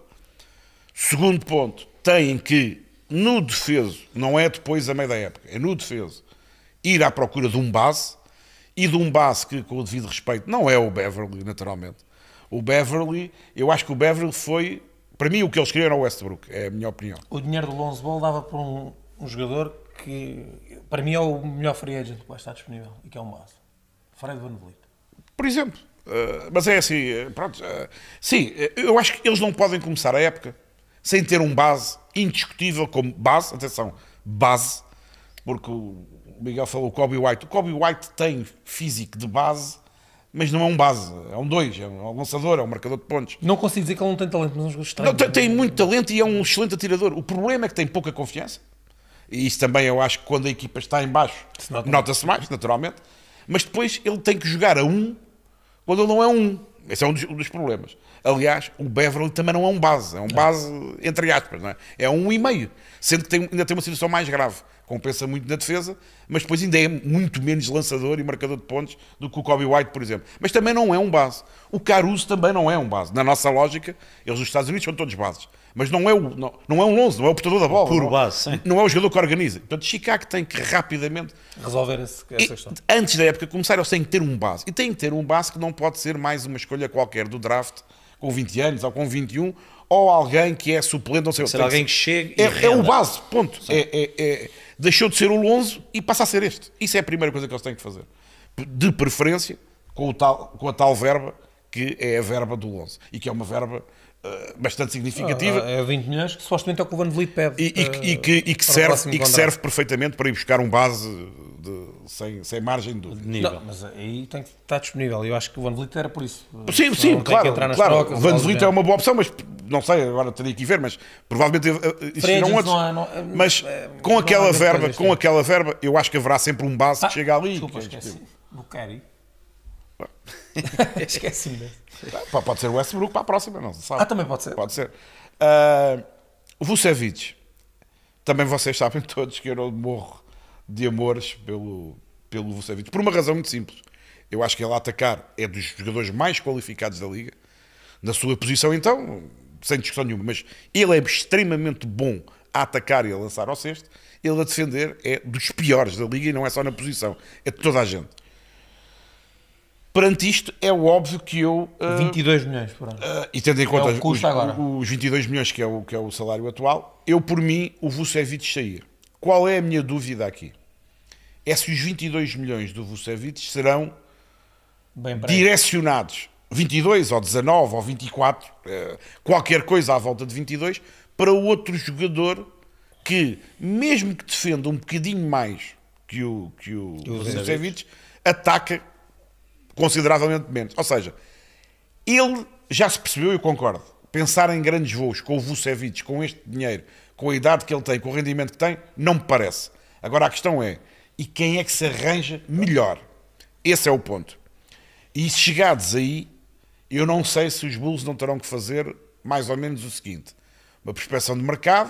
C: Segundo ponto, têm que, no defeso, não é depois a meio da época, é no defeso, ir à procura de um base, e de um base que, com o devido respeito, não é o Beverly, naturalmente. O Beverly, eu acho que o Beverly foi, para mim, o que eles queriam era o Westbrook, é a minha opinião.
D: O dinheiro do Lonzo Ball dava para um jogador que, para mim, é o melhor free agent que vai estar disponível e que é um base. Fred VanVleet.
C: Por exemplo. Mas é assim, pronto. Sim, eu acho que eles não podem começar a época sem ter um base indiscutível como base, atenção, base, porque o Miguel falou o Kobe White. O Kobe White tem físico de base, mas não é um base, é um 2, é um lançador, é um marcador de pontos.
D: Não consigo dizer que ele não tem talento, mas é um jogador estranho.
C: Não, tem muito talento e é um excelente atirador. O problema é que tem pouca confiança. E isso também eu acho que quando a equipa está em baixo, nota-se mais, naturalmente. Mas depois ele tem que jogar a 1 quando ele não é um. Esse é um dos problemas. Aliás, o Beverly também não é um base, é um base entre aspas, não é? É um 1,5, sendo que ainda tem uma situação mais grave. Compensa muito na defesa, mas depois ainda é muito menos lançador e marcador de pontos do que o Kobe White, por exemplo. Mas também não é um base. O Caruso também não é um base. Na nossa lógica, eles nos Estados Unidos são todos bases. Mas não é um Lonzo, não é o portador da bola.
B: Puro base, sim.
C: Não é o jogador que organiza. Portanto, Chicago tem que rapidamente
D: resolver essa questão.
C: Antes da época começar, eles têm que ter um base. E têm que ter um base que não pode ser mais uma escolha qualquer do draft, com 20 anos ou com 21, ou alguém que é suplente, não sei.
B: Ser alguém que chegue e
C: é o
B: renda.
C: base, ponto. Deixou de ser o Lonzo e passa a ser este. Isso é a primeira coisa que eles têm que fazer. De preferência, com a tal verba, que é a verba do Lonzo. E que é uma verba bastante significativa.
D: É 20 milhões que supostamente é o que o Van Vliet pede.
C: E que serve perfeitamente para ir buscar um base sem margem de dúvida.
B: Nível.
D: Não, mas aí tem que estar disponível. Eu acho que o Van Vliet era por isso.
C: Sim,
D: Não tem
C: claro.
D: que entrar nas
C: Claro.
D: trocas,
C: Van
D: algo do
C: Vliet é
D: género.
C: uma boa opção, mas não sei, agora teria que ir ver, mas provavelmente existirão outros. Mas com aquela verba, eu acho que haverá sempre um base que chega ali.
D: Desculpa, esqueci. Bukhari. Esqueci-me desse.
C: Pode ser o Westbrook para a próxima, não se sabe.
D: Também pode ser.
C: Pode ser. O Vucevic, também vocês sabem todos que eu não morro de amores pelo Vucevic, por uma razão muito simples. Eu acho que ele a atacar é dos jogadores mais qualificados da liga, na sua posição então, sem discussão nenhuma, mas ele é extremamente bom a atacar e a lançar ao cesto, ele a defender é dos piores da liga e não é só na posição, é de toda a gente. Perante isto, é óbvio que eu...
D: 22 milhões por ano.
C: E tendo em conta
D: o que custa agora.
C: os 22 milhões que é o salário atual, eu, por mim, o Vucevic saía. Qual é a minha dúvida aqui? É se os 22 milhões do Vucevic serão
D: Bem breve.
C: direcionados, 22 ou 19 ou 24, qualquer coisa à volta de 22, para outro jogador que, mesmo que defenda um bocadinho mais que o Vucevic, ataca consideravelmente menos. Ou seja, ele já se percebeu, eu concordo, pensar em grandes voos com o Vucevic, com este dinheiro, com a idade que ele tem, com o rendimento que tem, não me parece. Agora a questão é, e quem é que se arranja melhor? Esse é o ponto. E chegados aí, eu não sei se os Bulls não terão que fazer mais ou menos o seguinte: uma prospecção de mercado,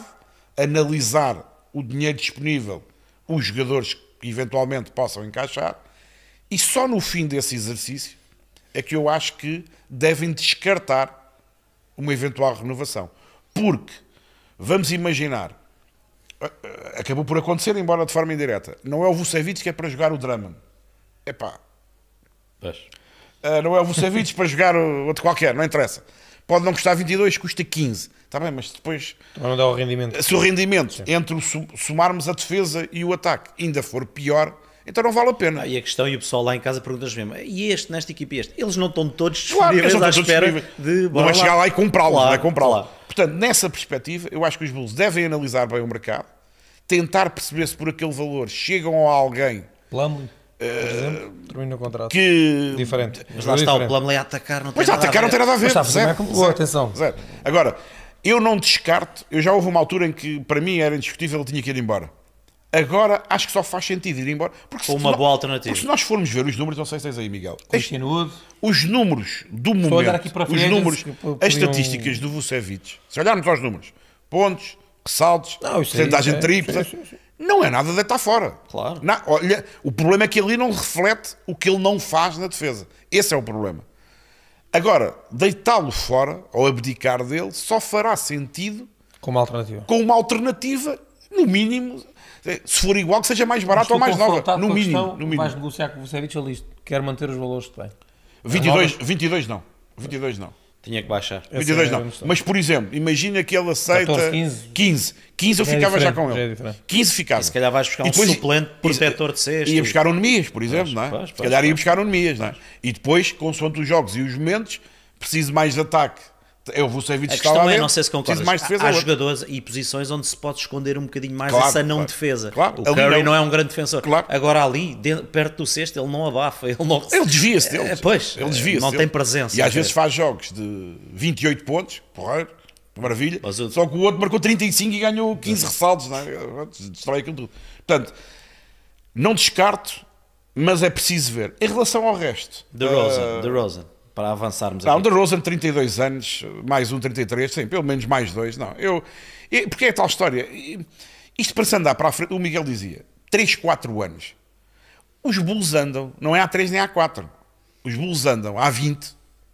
C: analisar o dinheiro disponível, os jogadores que eventualmente possam encaixar, e só no fim desse exercício é que eu acho que devem descartar uma eventual renovação. Porque, vamos imaginar, acabou por acontecer, embora de forma indireta, não é o Vucevic que é para jogar o Drummond. Epá, não é o Vucevic para jogar outro qualquer, não interessa. Pode não custar 22, custa 15. Está bem, mas depois...
D: Não dá o rendimento.
C: Se o rendimento, entre o somarmos a defesa e o ataque, ainda for pior, então não vale a pena.
B: E a questão, e o pessoal lá em casa pergunta-se mesmo, e nesta equipe este? Eles não estão todos
C: Claro,
B: disponíveis
C: eles não
B: à
C: estão
B: espera
C: disponíveis.
B: de...
C: Não é chegar lá e comprá-los,
B: Claro,
C: não é comprá-los.
B: claro.
C: Portanto, nessa perspectiva, eu acho que os Bulls devem analisar bem o mercado, tentar perceber se por aquele valor chegam a alguém
D: Plumlee, por exemplo, termina o contrato.
C: que...
D: Diferente.
B: Mas lá está, o Plumlee a atacar não tem
C: Pois
B: nada
C: atacar não tem nada a ver.
D: Mas está a fazer bem com atenção.
C: Zero. Agora, eu não descarto, eu já houve uma altura em que para mim era indiscutível, ele tinha que ir embora. Agora acho que só faz sentido ir embora. Porque
B: Com uma boa alternativa.
C: Porque se nós formos ver os números, não sei se tens aí, Miguel.
D: Christian Wood.
C: Os números do
D: a olhar
C: momento,
D: aqui para a
C: os
D: frente,
C: números,
D: que
C: as
D: podiam-
C: estatísticas do Vucevic, se olharmos aos números, pontos, ressaltos,
D: Não, isso aí,
C: porcentagem
D: é,
C: tripla,
D: sim.
C: não é nada de deitar fora.
B: Claro.
C: Não, olha, o problema é que ali não reflete o que ele não faz na defesa. Esse é o problema. Agora, deitá-lo fora, ou abdicar dele, só fará sentido
D: Como alternativa.
C: com uma alternativa, no mínimo, se for igual, que seja mais barato ou mais nova. No mínimo.
D: Vais negociar com o Vucevic, ele diz que quer manter os valores que tem.
C: 22 não. 22 não.
B: Tinha que baixar.
D: Essa
C: 22
D: é a
C: não.
D: questão.
C: Mas, por exemplo, imagina que ele aceita
D: 14,
C: 15 eu
D: Já é
C: ficava já
D: diferente,
C: com
D: já é
C: ele.
D: diferente.
C: 15 ficava.
B: Se calhar vais buscar
C: E
B: um
C: depois-
B: suplente protetor de cesto.
C: Ia buscar o Nemias, por exemplo, não é?
B: pois,
C: Se calhar ia buscar o Nemias, não é? E depois, consoante os jogos e os momentos, preciso mais de ataque. Eu vou ser
B: A
C: está lá
B: questão é,
C: dentro,
B: não sei se concordas,
C: preciso mais defesa.
B: há
C: outro.
B: jogadores e posições onde se pode esconder um bocadinho mais
C: Claro,
B: essa não
C: claro.
B: defesa.
C: Claro.
B: O
C: Ali
B: Curry
C: não.
B: não é um grande defensor.
C: Claro.
B: Agora ali, perto do cesto, ele não abafa. Ele
C: Ele desvia-se deles.
B: Pois,
C: Ele desvia-se
B: não
C: deles.
B: tem presença.
C: E às vezes faz jogos de 28 pontos, porreiro, maravilha.
B: Mas o-
C: Só que o outro marcou 35 e ganhou 15 ressaltos, não é? Destrói aquilo tudo. Portanto, não descarto, mas é preciso ver. Em relação ao resto,
B: De Rosen, para avançarmos
C: não,
B: aqui.
C: de Rosen, 32 anos, mais um 33, sim, pelo menos mais dois. Não, porque é tal história. Isto para se andar para a frente, o Miguel dizia, 3, 4 anos. Os Bulls andam, não é há 3 nem há 4. Os Bulls andam há 20,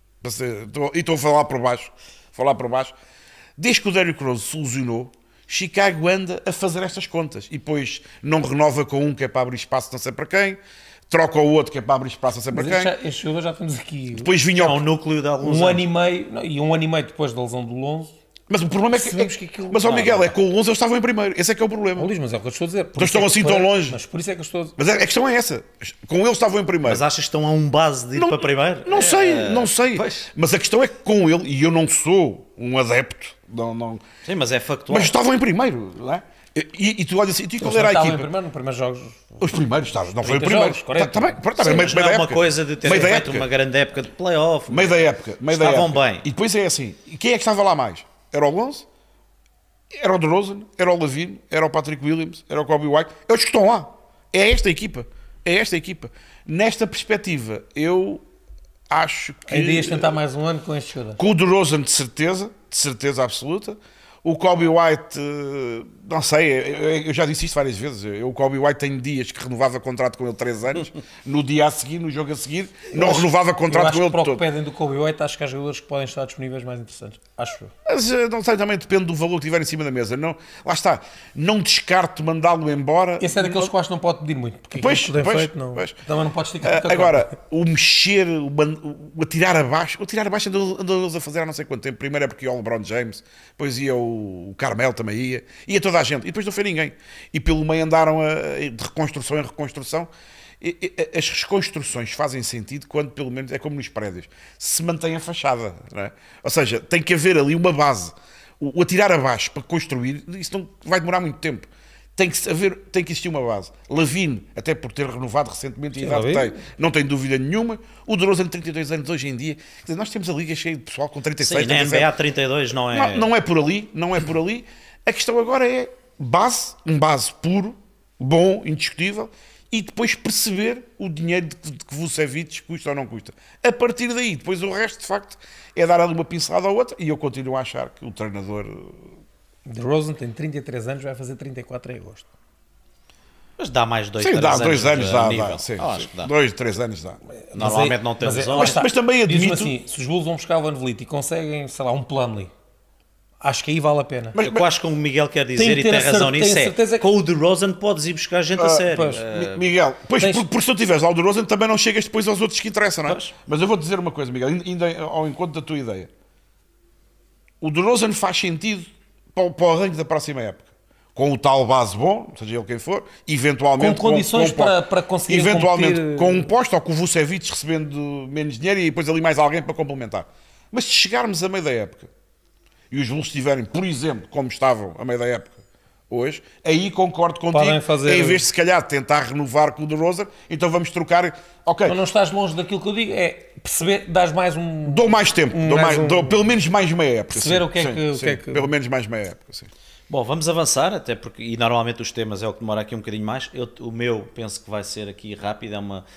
C: e estou a falar por baixo, desde que o Derrick Rose se lesionou, Chicago anda a fazer estas contas. E depois não renova com um que é para abrir espaço não sei para quem, troca o outro que é para abrir espaço sempre
D: Mas
C: a quem.
D: este jogador já temos aqui
C: Depois vinha
B: É um núcleo de alguns
D: um
B: anos.
D: ano e meio, não, e um ano e meio depois da lesão do Lonzo.
C: Mas o problema é
D: Percebemos
C: que.
D: que aquilo-
C: Mas, ó
D: Não,
C: Miguel,
D: não.
C: é que com o 11 eles estavam em primeiro. Esse é que é o problema.
D: Ó, Luís, mas é o que eu estou a dizer. Por
C: Então
D: isso
C: estão
D: é
C: assim
D: que-
C: tão longe.
D: Mas por isso é que eu estou a dizer.
C: Mas a questão é essa. Com eles estavam em primeiro.
B: Mas achas que estão a um base de ir para primeiro?
C: Não sei, não sei.
B: Pois.
C: Mas a questão é que com ele, e eu não sou um adepto, não,
B: Sim, mas é factual.
C: mas estavam em primeiro, não é? E tu olhas assim, tu qual
D: Eles
C: era a
D: estavam em
C: equipa?
D: primeiro, nos primeiros jogos.
C: Os primeiros, estavam, não foi o
D: 30
C: primeiro.
D: jogos, 40.
C: Tá bem, pronto, tá
B: Sim,
C: bem,
B: mas
C: meio
B: não
C: da
B: é uma
C: época.
B: coisa de terem
C: Meio da
B: feito
C: época.
B: uma grande época de playoff.
C: Meio da época. Meio da
B: Estavam
C: época.
B: bem.
C: E depois é assim, e quem é que estava lá mais? Era o Lonzo? Era o DeRozan? Era o Lavine? Era o Patrick Williams? Era o Kobe White? É os que estão lá. É esta equipa. É esta equipa. Nesta perspectiva, eu acho que...
D: Ainda ias tentar mais um ano com este jogador.
C: Com o DeRozan, de certeza absoluta. O Kobe White, não sei, eu já disse isto várias vezes. O Kobe White tem dias que renovava contrato com ele 3 anos, no dia a seguir, no jogo a seguir, não renovava
D: Eu
C: contrato
D: acho
C: com
D: que
C: ele
D: para o que
C: todo.
D: pedem do Kobe White, acho que há jogadores que podem estar disponíveis mais interessantes. Acho eu.
C: Mas não sei, também depende do valor que tiver em cima da mesa. Não, lá está, não descarto mandá-lo embora.
D: Esse é daqueles que eu acho que não pode pedir muito. Porque
C: Pois,
D: aquilo que tem
C: pois,
D: feito, não,
C: pois.
D: também não pode esticar muita
C: Agora,
D: corda.
C: o mexer, o atirar abaixo andou eles a fazer há não sei quanto tempo. Primeiro é porque ia o LeBron James, depois ia o Carmelo também ia toda a gente, e depois não foi ninguém. E pelo meio andaram de reconstrução em reconstrução. As reconstruções fazem sentido quando, pelo menos, é como nos prédios, se mantém a fachada, não é? Ou seja, tem que haver ali uma base. O atirar abaixo para construir, isso não vai demorar muito tempo. Tem que existir uma base. Lavine, até por ter renovado recentemente a idade que tem, não tem dúvida nenhuma. O DeRozan, 32 anos hoje em dia. Quer dizer, nós temos a liga cheia de pessoal com 36,
B: Sim, na
C: 37.
B: NBA 32 não é...
C: Não é por ali, não é por ali. A questão agora é base, um base puro, bom, indiscutível, e depois perceber o dinheiro de que Vucevic custa ou não custa. A partir daí, depois o resto, de facto, é dar ali uma pincelada ou outra, e eu continuo a achar que o treinador...
D: DeRozan tem 33 anos, vai fazer 34 em agosto.
B: Mas dá mais 2,
C: Sim,
B: 3
C: dá
B: anos.
C: 2 anos,
B: de
C: dá,
B: nível.
C: dá. Sim,
B: Acho
C: sim.
B: que dá.
C: 2, 3 anos dá.
B: Normalmente não tem lesões.
D: lá está.
C: Mas também
D: Diz-me
C: admito-
D: assim, se os Bulls vão buscar o Van Vliet e conseguem, sei lá, um Plumlee, acho que aí vale a pena.
C: Mas-
B: Eu acho que o Miguel quer dizer,
D: Tem
B: e
D: que ter
B: tem
D: a
B: razão
D: cer-
B: nisso,
D: tenho
B: é
D: certeza que-
B: com o DeRozan podes ir buscar gente a sério.
D: pois.
C: Miguel, pois,
D: Tens-
C: porque se tu tiveres lá o DeRozan também não chegas depois aos outros que interessam, não é?
B: Pois.
C: Mas eu vou dizer uma coisa, Miguel, ainda ao encontro da tua ideia. O DeRozan faz sentido para o arranque da próxima época. Com o tal base bom, seja ele quem for, eventualmente...
D: Com condições
C: um posto.
D: para conseguir
C: eventualmente
D: competir.
C: com um posto, ou com o Vucevic recebendo menos dinheiro e depois ali mais alguém para complementar. Mas se chegarmos a meio da época e os Bulls estiverem, por exemplo, como estavam a meio da época hoje, aí concordo contigo,
D: Podem fazer-
C: em vez de se calhar tentar renovar com o DeRozan, então vamos trocar, ok,
D: Então não estás longe daquilo que eu digo, é perceber, dás mais um...
C: dou mais tempo, dou pelo menos mais meia época.
D: Perceber
C: sim,
D: o que é
C: sim,
D: que- o
C: sim,
D: que é que-
C: pelo menos mais meia época, sim.
B: Bom, vamos avançar, até porque, e normalmente os temas é o que demora aqui um bocadinho mais. O meu penso que vai ser aqui rápido,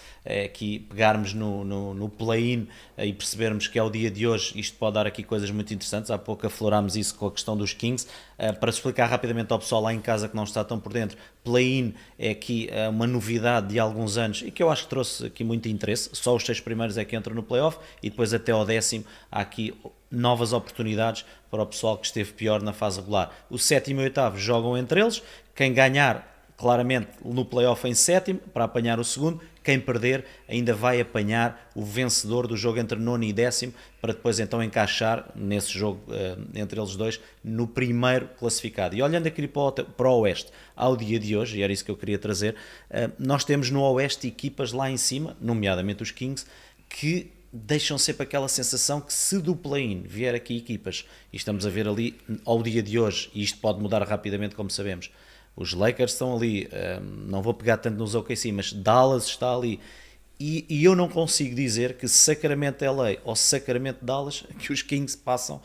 B: aqui pegarmos no play-in e percebermos que é o dia de hoje. Isto pode dar aqui coisas muito interessantes. Há pouco aflorámos isso com a questão dos Kings. Para explicar rapidamente ao pessoal lá em casa que não está tão por dentro, play-in é aqui uma novidade de alguns anos e que eu acho que trouxe aqui muito interesse. Só os 6 primeiros é que entram no play-off e depois até ao 10º há aqui novas oportunidades para o pessoal que esteve pior na fase regular. O 7º e o 8º jogam entre eles. Quem ganhar, claramente, no play-off em 7º, para apanhar o segundo. Quem perder ainda vai apanhar o vencedor do jogo entre 9º e 10º, para depois então encaixar nesse jogo entre eles dois no primeiro classificado. E olhando aqui para o Oeste, ao dia de hoje, e era isso que eu queria trazer, nós temos no Oeste equipas lá em cima, nomeadamente os Kings, que deixam sempre aquela sensação que se do play-in vier aqui equipas, e estamos a ver ali ao dia de hoje, e isto pode mudar rapidamente como sabemos, os Lakers estão ali, não vou pegar tanto nos OKC, mas Dallas está ali, e eu não consigo dizer que Sacramento LA ou Sacramento Dallas, que os Kings passam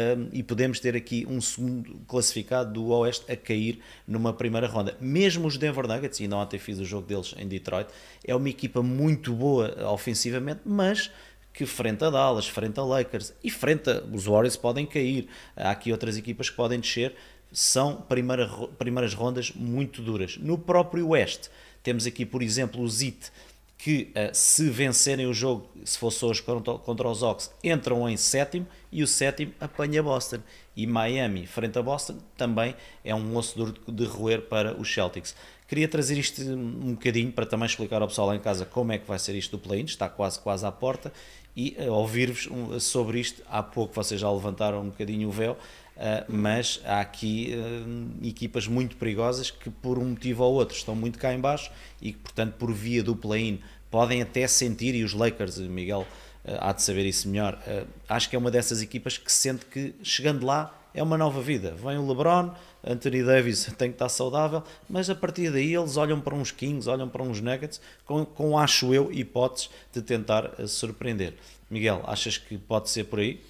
B: e podemos ter aqui um segundo classificado do Oeste a cair numa primeira ronda. Mesmo os Denver Nuggets, e ainda ontem fiz o jogo deles em Detroit, é uma equipa muito boa ofensivamente, mas que frente a Dallas, frente a Lakers e frente a os Warriors podem cair. Há aqui outras equipas que podem descer, são primeiras rondas muito duras. No próprio Oeste, temos aqui, por exemplo, o Heat, que se vencerem o jogo, se fosse hoje contra os Hawks, entram em sétimo e o sétimo apanha Boston. E Miami, frente a Boston, também é um osso duro de roer para os Celtics. Queria trazer isto um bocadinho para também explicar ao pessoal lá em casa como é que vai ser isto do play-in, está quase à porta, e ouvir-vos sobre isto. Há pouco vocês já levantaram um bocadinho o véu, mas há aqui equipas muito perigosas que por um motivo ou outro estão muito cá em baixo e que, portanto, por via do play-in podem até sentir, e os Lakers, Miguel há de saber isso melhor, acho que é uma dessas equipas que sente que chegando lá é uma nova vida. Vem o LeBron, Anthony Davis tem que estar saudável, mas a partir daí eles olham para uns Kings, olham para uns Nuggets com acho eu, hipóteses de tentar surpreender. Miguel, achas que pode ser por aí?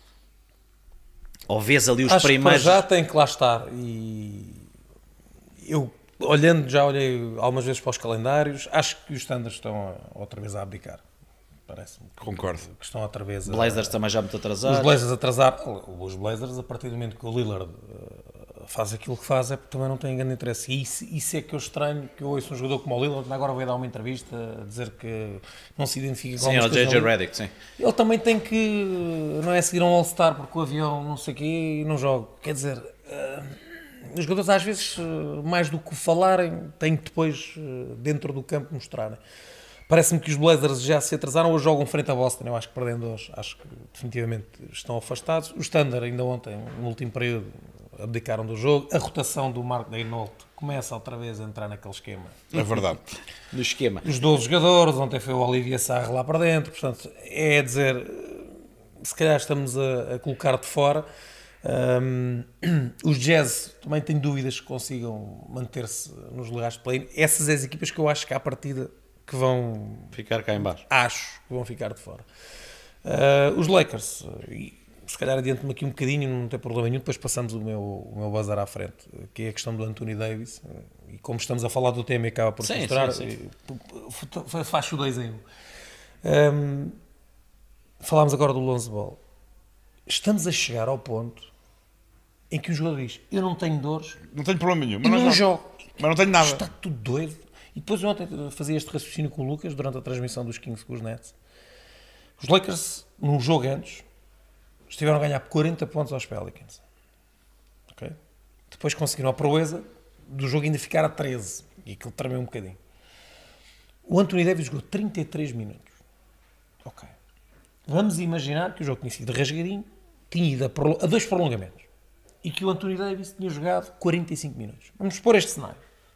B: Ou vês ali os primeiros...
D: Acho que já tem que lá estar, e eu olhei algumas vezes para os calendários, acho que os Standards estão outra vez a abdicar. Parece-me
C: Concordo.
D: Que estão outra vez a...
B: Blazers também já muito atrasados.
D: Os Blazers, a partir do momento que o Lillard faz aquilo que faz, é porque também não tem grande interesse. E isso é que eu estranho, que eu ouço um jogador como o Lillard, agora vai dar uma entrevista a dizer que não se identifica com
B: o J.J. Redick, sim.
D: Ele também tem que, não é, seguir um All-Star porque o avião não sei o quê e não joga. Quer dizer, os jogadores às vezes, mais do que falarem, têm que depois, dentro do campo, mostrarem. Parece-me que os Blazers já se atrasaram ou jogam frente a Boston. Eu acho que perdendo hoje, acho que definitivamente estão afastados. Os Thunder ainda ontem, no último período, abdicaram do jogo. A rotação do Mark Daigneault começa outra vez a entrar naquele esquema.
C: É verdade.
B: No esquema.
D: Os 12 jogadores, ontem foi o Olivier Sarr lá para dentro. Portanto, é a dizer, se calhar estamos a colocar de fora. Os Jazz também tenho dúvidas que consigam manter-se nos lugares de play-in. Essas as equipas que eu acho que à partida que vão
B: ficar cá em baixo.
D: Acho que vão ficar de fora. Os Lakers, se calhar adianto-me aqui um bocadinho, não tem problema nenhum, depois passamos o meu bazar à frente, que é a questão do Anthony Davis, e como estamos a falar do tema e acaba por mostrar, faz o 2 em 1. Falámos agora do Lonzo Ball. Estamos a chegar ao ponto em que o jogador diz, eu não tenho dores,
C: não tenho problema nenhum,
D: mas não jogo.
C: Mas não tenho nada.
D: Está tudo doido. E depois eu ontem fazia este raciocínio com o Lucas durante a transmissão dos Kings com os Nets. Os Lakers, num jogo antes, estiveram a ganhar 40 pontos aos Pelicans. Okay? Depois conseguiram a proeza do jogo ainda ficar a 13. E aquilo tremeu um bocadinho. O Anthony Davis jogou 33 minutos. Ok. Vamos imaginar que o jogo tinha sido rasgadinho, tinha ido a 2 prolongamentos. E que o Anthony Davis tinha jogado 45 minutos. Vamos pôr este cenário.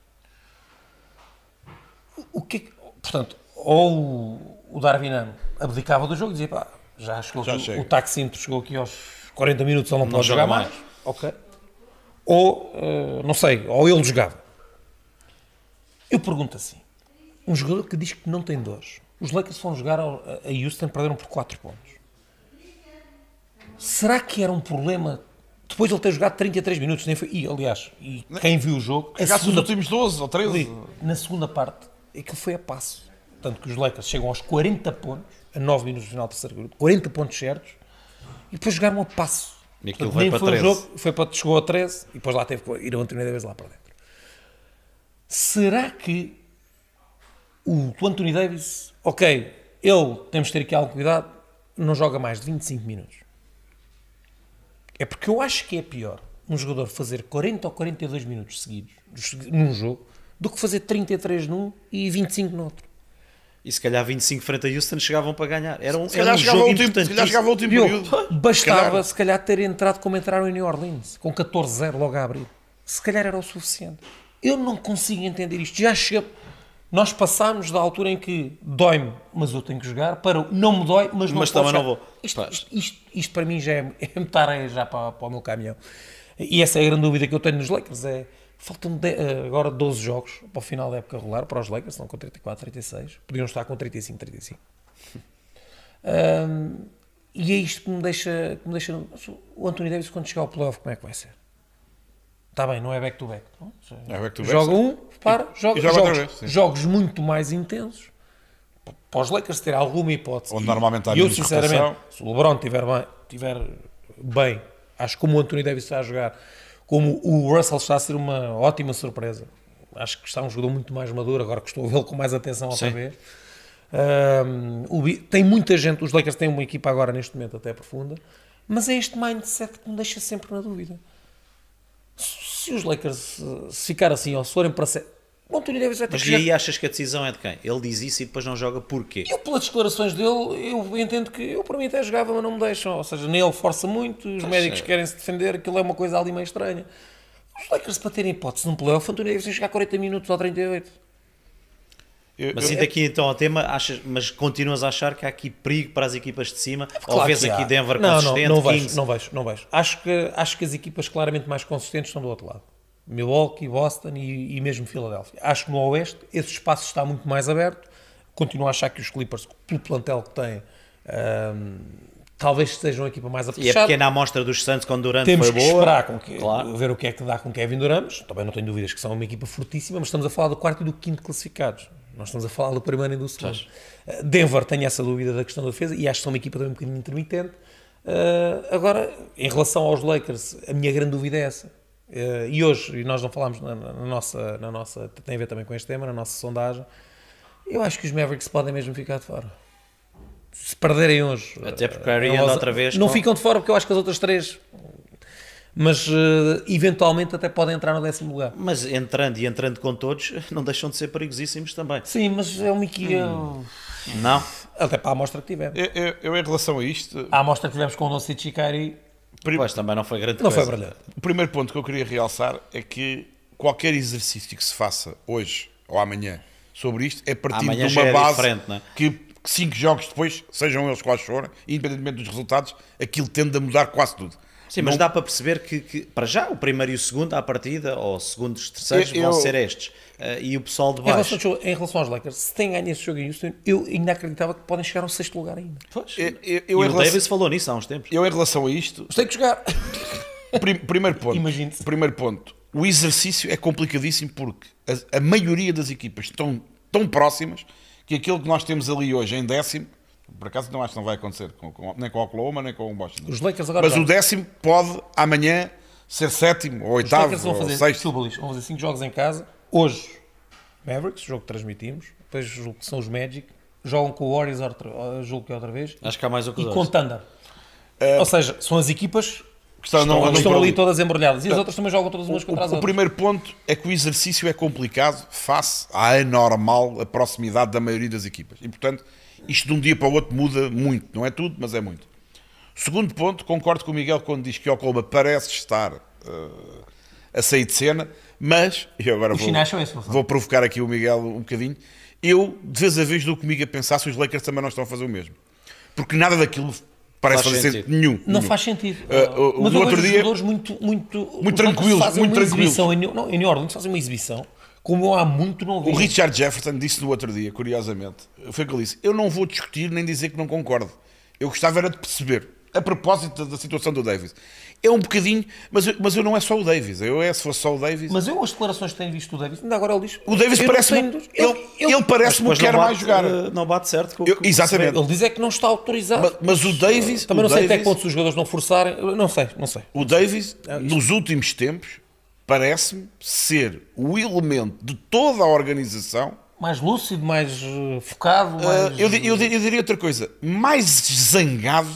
D: Portanto, ou o Darwin abdicava do jogo e dizia, pá, já chega. O taxímetro chegou aqui aos 40 minutos, ele não pode jogar mais. Ok. Ou, não sei, ou ele jogava. Eu pergunto assim, um jogador que diz que não tem dores, os Lakers foram jogar a Houston, perderam por 4 pontos. Será que era um problema depois de ele ter jogado 33 minutos? Nem foi, e, aliás, quem viu o jogo...
C: Os últimos 12 ou 13.
D: Na segunda parte, aquilo foi a passo. Tanto que os Lakers chegam aos 40 pontos, a 9 minutos do final do terceiro grupo, 40 pontos certos, e depois jogaram a passo.
B: E aquilo
D: Portanto,
B: foi para 13.
D: Jogo, chegou a 13, e depois lá teve que ir a Anthony Davis lá para dentro. Será que o Anthony Davis, ok, temos de ter aqui algum cuidado, não joga mais de 25 minutos? É porque eu acho que é pior um jogador fazer 40 ou 42 minutos seguidos num jogo do que fazer 33 num e 25 no outro.
B: E se calhar 25 frente a Houston chegavam para ganhar. Era um
C: jogo importante. Se calhar chegava ao último período.
D: Bastava, se calhar, ter entrado como entraram em New Orleans, com 14-0 logo a abrir. Se calhar era o suficiente. Eu não consigo entender isto. Já chega... Nós passámos da altura em que dói-me, mas eu tenho que jogar, para não me dói, mas não
B: também não vou.
D: Isto para mim já é meter areia já para o meu caminhão. E essa é a grande dúvida que eu tenho nos Lakers. Faltam agora 12 jogos para o final da época regular para os Lakers, estão com 34, 36. Podiam estar com 35, 35. E é isto que me deixa... O Anthony Davis, quando chegar ao playoff, como é que vai ser? Está bem, não é back-to-back. Joga joga jogos muito mais intensos para os Lakers terem alguma hipótese.
C: Onde normalmente há
D: eu, sinceramente, se o LeBron estiver bem, acho que como o Anthony Davis está a jogar, como o Russell está a ser uma ótima surpresa, acho que está um jogador muito mais maduro, agora que estou a vê-lo com mais atenção outra vez. Tem muita gente, os Lakers têm uma equipa agora neste momento até profunda, mas é este mindset que me deixa sempre na dúvida. Se os Lakers se ficar assim, ou se forem para ser, o Anthony Davis vai ter
B: Mas
D: que
B: e aí achas que a decisão é de quem? Ele diz isso e depois não joga porquê?
D: Eu, pelas declarações dele, eu entendo que eu, para mim, até jogava, mas não me deixam. Ou seja, nem ele força muito, os médicos querem se defender, aquilo é uma coisa ali meio estranha. Os Lakers, para terem hipótese num playoff, o Anthony Davis tem que jogar 40 minutos ou 38.
B: Mas indo aqui então ao tema, mas continuas a achar que há aqui perigo para as equipas de cima? Ou vês aqui Denver consistente?
D: Não vejo. Acho que as equipas claramente mais consistentes estão do outro lado. Milwaukee, Boston e mesmo Filadélfia. Acho que no Oeste esse espaço está muito mais aberto. Continuo a achar que os Clippers, pelo plantel que têm, talvez sejam a equipa mais apetechada.
B: E a pequena amostra dos Santos com Durant
D: Temos
B: foi boa.
D: Temos que esperar, ver o que é que dá com Kevin Durant. Também não tenho dúvidas que são uma equipa fortíssima, mas estamos a falar do quarto e do quinto classificados. Nós estamos a falar do primeiro e do segundo. Denver tem essa dúvida da questão da defesa e acho que são uma equipa também um bocadinho intermitente. Agora, em relação aos Lakers, a minha grande dúvida é essa. E hoje, e nós não falámos na nossa, tem a ver também com este tema, na nossa sondagem, eu acho que os Mavericks podem mesmo ficar de fora. Se perderem hoje...
B: Até porque a anda outra vez...
D: Não ficam de fora porque eu acho que as outras três... Mas eventualmente até podem entrar no 10º lugar.
B: Mas entrando com todos, não deixam de ser perigosíssimos também.
D: Sim, mas é uma equipa...
B: Não?
D: Até para a amostra que tivemos.
C: Eu em relação a isto...
D: A amostra que tivemos com o Doncic e Kyrie...
B: Pois também não foi grande
D: não
B: coisa.
D: Foi brilhante.
C: O primeiro ponto que eu queria realçar é que qualquer exercício que se faça hoje ou amanhã sobre isto é partir
B: Amanhã
C: de uma
B: já é
C: base
B: diferente, não é?
C: que 5 jogos depois, sejam eles quais forem, independentemente dos resultados, aquilo tende a mudar quase tudo.
B: Sim, mas dá para perceber que para já o primeiro e o segundo à partida, ou segundos e terceiros, vão ser estes. E o pessoal de baixo.
D: Em relação aos Lakers, se têm ganho esse jogo em Houston, eu ainda acreditava que podem chegar ao 6º lugar ainda.
B: Pois.
C: E
B: o Davis falou nisso há uns tempos.
C: Eu em relação a isto...
D: Tem que jogar.
C: Primeiro ponto.
D: Imagine-se.
C: Primeiro ponto. O exercício é complicadíssimo porque a maioria das equipas estão tão próximas que aquilo que nós temos ali hoje em 10º, por acaso não acho que não vai acontecer nem com o Oklahoma nem com o Boston.
D: Os Lakers agora
C: mas o 10º pode amanhã ser 7º ou 8º
D: Os Lakers
C: ou 6º.
D: vão fazer 5 jogos em casa. Hoje, Mavericks, jogo que transmitimos. Depois julgo que são os Magic. Jogam com o Warriors, julgo que é outra vez.
B: Acho que há mais o que os
D: E com
B: outros.
D: Thunder. Ou seja, são as equipas que
C: Estão
D: ali todas embrulhadas. E as outras também jogam todas umas contra as
C: O
D: outras.
C: primeiro ponto é que o exercício é complicado face à anormal, a proximidade da maioria das equipas. E, portanto, isto de um dia para o outro muda muito. Não é tudo, mas é muito. Segundo ponto, concordo com o Miguel quando diz que o Oklahoma parece estar a sair de cena, mas, e agora vou provocar aqui o Miguel um bocadinho, eu, de vez a vez, dou comigo a pensar se os Lakers também não estão a fazer o mesmo. Porque nada daquilo parece fazer sentido nenhum.
D: Não faz sentido. Mas
C: no outro dia,
D: jogadores muito
C: tranquilos.
D: Em New Orleans fazem uma exibição como eu há muito não vi.
C: O Richard Jefferson disse no outro dia, curiosamente, foi o que ele disse: eu não vou discutir nem dizer que não concordo. Eu gostava era de perceber, a propósito da situação do Davis. É um bocadinho, mas eu não é só o Davis. Se fosse só o Davis...
D: Mas eu as declarações que tenho visto do Davis, ainda agora ele diz...
C: O Davis parece-me... Ele parece-me que quer mais jogar.
B: Não bate certo com
C: exatamente.
D: Ele diz é que não está autorizado.
C: Mas o Davis...
D: Também não sei até quando os jogadores não forçarem. Não sei.
C: O Davis, nos últimos tempos, parece-me ser o elemento de toda a organização...
D: Mais lúcido, mais focado, mais...
C: Eu diria outra coisa. Mais zangado...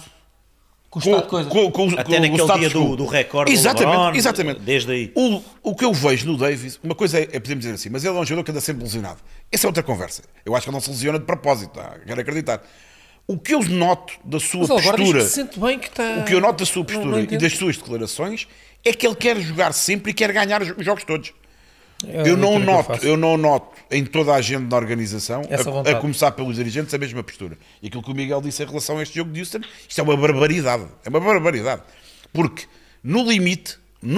B: Até naquele dia do recorde do LeBron,
C: exatamente.
B: Desde aí.
C: O que eu vejo no Davis, uma coisa é podemos dizer assim, mas ele é um jogador que anda sempre lesionado. Essa é outra conversa. Eu acho que ele não se lesiona de propósito, quero acreditar. O que eu noto da sua postura,
D: se sente bem que está...
C: o que eu noto da sua postura e das suas declarações é que ele quer jogar sempre e quer ganhar os jogos todos. Eu não noto em toda a agenda da organização, a começar pelos dirigentes, a mesma postura. E aquilo que o Miguel disse em relação a este jogo de Houston, isto é uma barbaridade. É uma barbaridade. Porque, no limite,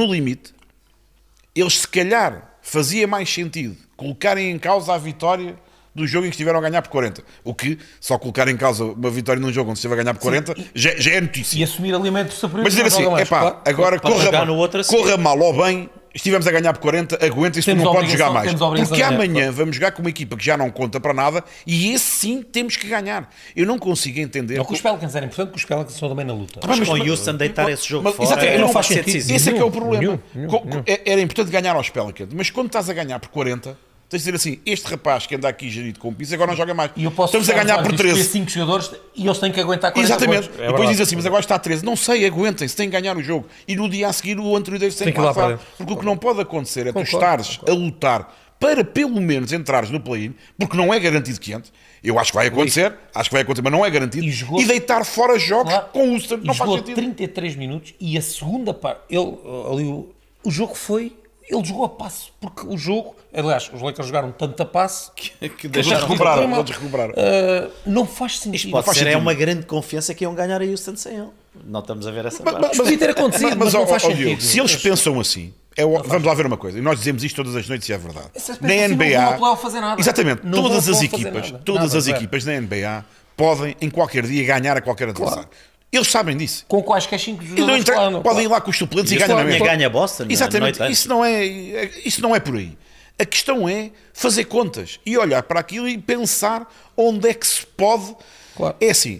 C: eles se calhar fazia mais sentido colocarem em causa a vitória do jogo em que estiveram a ganhar por 40. O que, só colocar em causa uma vitória num jogo onde esteve a ganhar por 40, já é notícia.
D: E assumir alimentos superiores.
C: Mas dizer assim, agora corra mal ou bem, estivemos a ganhar por 40, aguenta, isso não pode jogar mais. Porque amanhã vamos jogar com uma equipa que já não conta para nada e esse sim temos que ganhar. Eu não consigo entender.
D: Não, que os Pelicans era importante, porque os Pelicans estão também na luta.
B: Mas com o Houston deitar esse jogo fora,
D: não faz sentido.
C: Esse é que é o problema. Era importante ganhar aos Pelicans, mas quando estás a ganhar por 40, Tens de dizer assim, este rapaz que anda aqui gerido com piso agora não joga mais.
D: E eu posso
C: Estamos a ganhar por 13.
D: 5 jogadores e eles têm que aguentar 40
C: Exatamente.
D: pontos.
C: Depois diz assim, mas agora está a 13. Não sei, aguentem-se, têm que ganhar o jogo. E no dia a seguir o António Davis tem que
D: ir lá para
C: lá.
D: dentro.
C: Porque o que não pode acontecer é tu
D: Concordo,
C: estares a lutar para pelo menos entrares no play-in, porque não é garantido que entre. Eu acho que vai acontecer, mas não é garantido. E deitar fora jogos com o Houston. Não faz
D: jogou
C: sentido.
D: 33 minutos e a segunda parte, o jogo foi... Ele jogou a passo, porque o jogo... Aliás, os Lakers jogaram tanto a passo
B: que
C: Eles
B: deixaram
C: recuperaram.
D: não faz sentido.
B: Isto pode
C: faz
B: ser
C: sentido.
B: uma grande confiança que iam ganhar a Houston sem ele. Não estamos a ver essa parte.
D: Mas devia ter acontecido, mas não faz
C: Diogo,
D: sentido.
C: se eles pensam assim, vamos lá ver uma coisa, e nós dizemos isto todas as noites e é verdade.
D: Esse aspecto
C: Na
D: assim
C: NBA,
D: não vão fazer nada.
C: exatamente,
D: Não
C: todas
D: vão
C: as
D: fazer
C: equipas,
D: nada.
C: todas
D: Nada,
C: as
D: zero.
C: equipas da NBA podem em qualquer dia ganhar a qualquer adversário. Eles sabem disso.
D: Com quaisquer 5
C: E não
D: jogadores
C: entra-
D: lá, não,
C: podem ir lá com os suplentes e ganham na
B: Tinha
C: mesma.
B: ganho a Boston.
C: Exatamente,
B: na noite
C: isso não é por aí. A questão é fazer contas e olhar para aquilo e pensar onde é que se pode.
D: Claro.
C: É assim,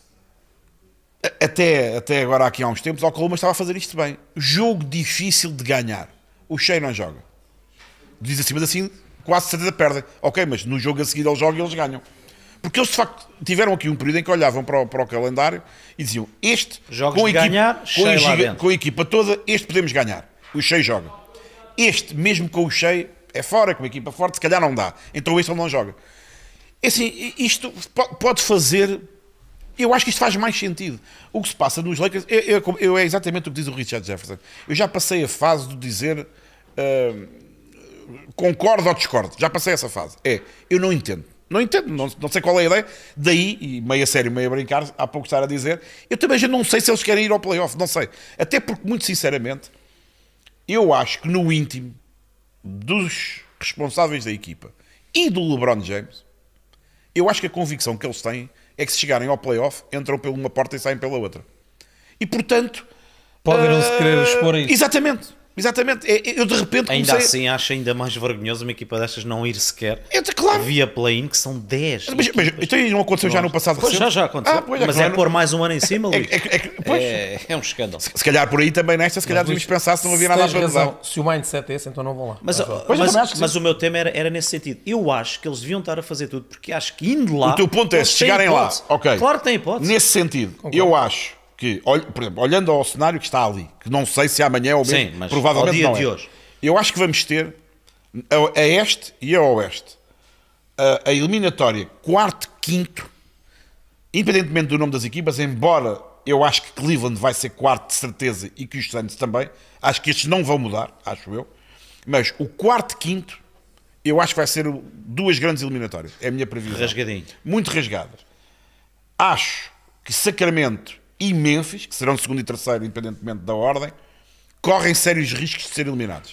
C: até agora aqui há uns tempos, o Oklahoma estava a fazer isto bem. Jogo difícil de ganhar. O Shea não joga. Diz assim, mas assim quase certeza perdem. Ok, mas no jogo a seguir eles jogam e eles ganham. Porque eles de facto tiveram aqui um período em que olhavam para o calendário e diziam, este
B: Jogos de ganhar, Shea lá dentro.
C: com a equipa toda, este podemos ganhar. O Shea joga. Este, mesmo com o Shea, é fora, com uma equipa forte, se calhar não dá. Então este ele não joga. É assim, isto pode fazer... Eu acho que isto faz mais sentido. O que se passa nos Lakers é exatamente o que diz o Richard Jefferson. Eu já passei a fase de dizer concordo ou discordo. Já passei essa fase. Eu não entendo. Não sei qual é a ideia. Daí, e meio a sério, meio a brincar, há pouco estar a dizer, eu também já não sei se eles querem ir ao playoff. Não sei. Até porque, muito sinceramente, eu acho que no íntimo dos responsáveis da equipa e do LeBron James, eu acho que a convicção que eles têm é que se chegarem ao playoff, entram por uma porta e saem pela outra. E, portanto...
D: Podem não se querer expor a isso.
C: Exatamente. Eu de repente comecei...
B: Ainda assim acho ainda mais vergonhoso uma equipa destas não ir sequer
C: claro.
B: via play-in, que são 10
C: Mas então não aconteceu já no passado
B: Pois
C: recente?
B: já aconteceu.
C: Pois,
B: mas
C: claro.
B: é pôr mais um ano em cima, Luís.
C: Pois.
B: É um escândalo.
C: Se calhar por aí também nesta, se calhar devíamos pensar se não havia nada a
D: Tens
C: pensar.
D: razão. Se o mindset é esse, então não vão lá.
B: Mas,
C: eu também acho que
B: mas
C: sim.
B: o meu tema era nesse sentido. Eu acho que eles deviam estar a fazer tudo, porque acho que indo lá...
C: O teu ponto é,
B: eles
C: se
B: têm
C: chegarem lá,
B: hipótese.
C: ok.
B: Claro que tem hipótese.
C: Nesse sentido, eu acho que, por exemplo, olhando ao cenário que está ali, que não sei se amanhã ou mesmo,
B: Sim, mas
C: provavelmente
B: ao dia
C: não
B: de
C: é.
B: hoje.
C: Eu acho que vamos ter a este e a oeste a eliminatória quarto, quinto, independentemente do nome das equipas, embora eu acho que Cleveland vai ser quarto de certeza e que os Suns também, acho que estes não vão mudar, acho eu, mas o quarto, quinto, eu acho que vai ser duas grandes eliminatórias, é a minha previsão.
B: Rasgadinho.
C: Muito rasgadas. Acho que Sacramento e Memphis, que serão segundo e terceiro, independentemente da ordem, correm sérios riscos de ser eliminados.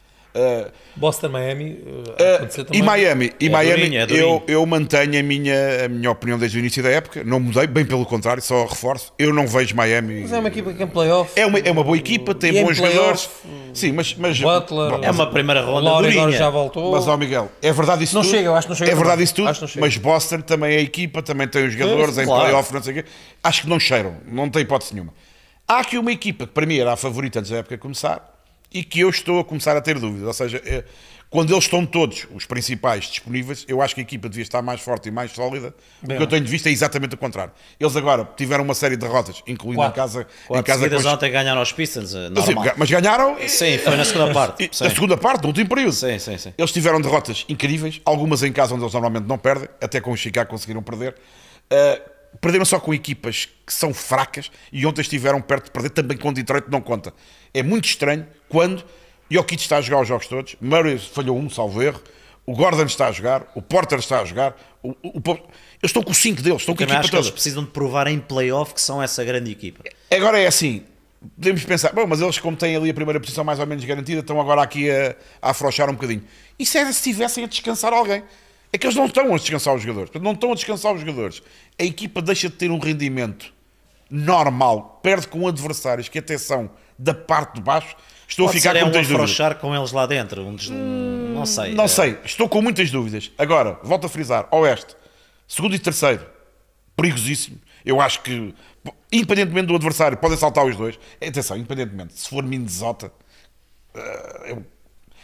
D: Boston, Miami,
C: E Miami,
B: durinho, é durinho.
C: eu mantenho a minha opinião desde o início da época, não mudei, bem pelo contrário, só reforço. Eu não vejo Miami.
D: Mas é uma equipa que em playoff.
C: É uma boa equipa, tem
D: E em
C: bons jogadores.
D: playoff,
C: Sim, mas
D: Butler,
B: É uma primeira ronda
D: Lowry agora
B: durinha.
D: já voltou.
C: Ó Miguel, é verdade isso
D: Não
C: tudo?
D: chega, eu acho que não chega
C: É verdade
D: também.
C: isso tudo,
D: Acho que não chega.
C: mas Boston também é a equipa, também tem os jogadores em
B: claro.
C: playoff, não sei o quê. Acho que não cheiram, não tem hipótese nenhuma. Há aqui uma equipa que para mim era a favorita antes da época começar e que eu estou a começar a ter dúvidas. Ou seja, quando eles estão todos, os principais, disponíveis, eu acho que a equipa devia estar mais forte e mais sólida. O que eu tenho de vista é exatamente o contrário. Eles agora tiveram uma série de derrotas, incluindo em casa
B: Seguidas
C: com os...
B: ontem ganharam aos Pistons,
C: Sim,
B: normal.
C: mas ganharam.
B: Sim, foi na segunda parte. Sim.
C: A segunda parte, no último período.
B: Sim.
C: Eles tiveram derrotas incríveis, algumas em casa onde eles normalmente não perdem, até com o Chicago conseguiram perder. Perderam só com equipas que são fracas e ontem estiveram perto de perder também com Detroit, não conta. É muito estranho quando Jokic está a jogar os jogos todos, Murray falhou salvo erro, o Gordon está a jogar, o Porter está a jogar, eles estão com os 5 deles, estão com a
B: Também
C: equipa
B: acho que eles
C: toda.
B: precisam de provar em playoff que são essa grande equipa.
C: Agora é assim, podemos pensar, bom, mas eles como têm ali a primeira posição mais ou menos garantida, estão agora aqui a afrouxar um bocadinho. Isso era se estivessem a descansar alguém. É que eles não estão a descansar os jogadores. Portanto, não estão a descansar os jogadores. A equipa deixa de ter um rendimento normal, perde com adversários que até são da parte de baixo. Estou
B: Pode
C: a ficar
B: ser
C: com
B: um
C: muitas dúvidas.
B: afrouxar com eles lá dentro. Não sei.
C: Não sei, estou com muitas dúvidas. Agora, volto a frisar, Oeste, segundo e terceiro, perigosíssimo. Eu acho que, independentemente do adversário, podem saltar os dois. Atenção, independentemente, se for Minnesota,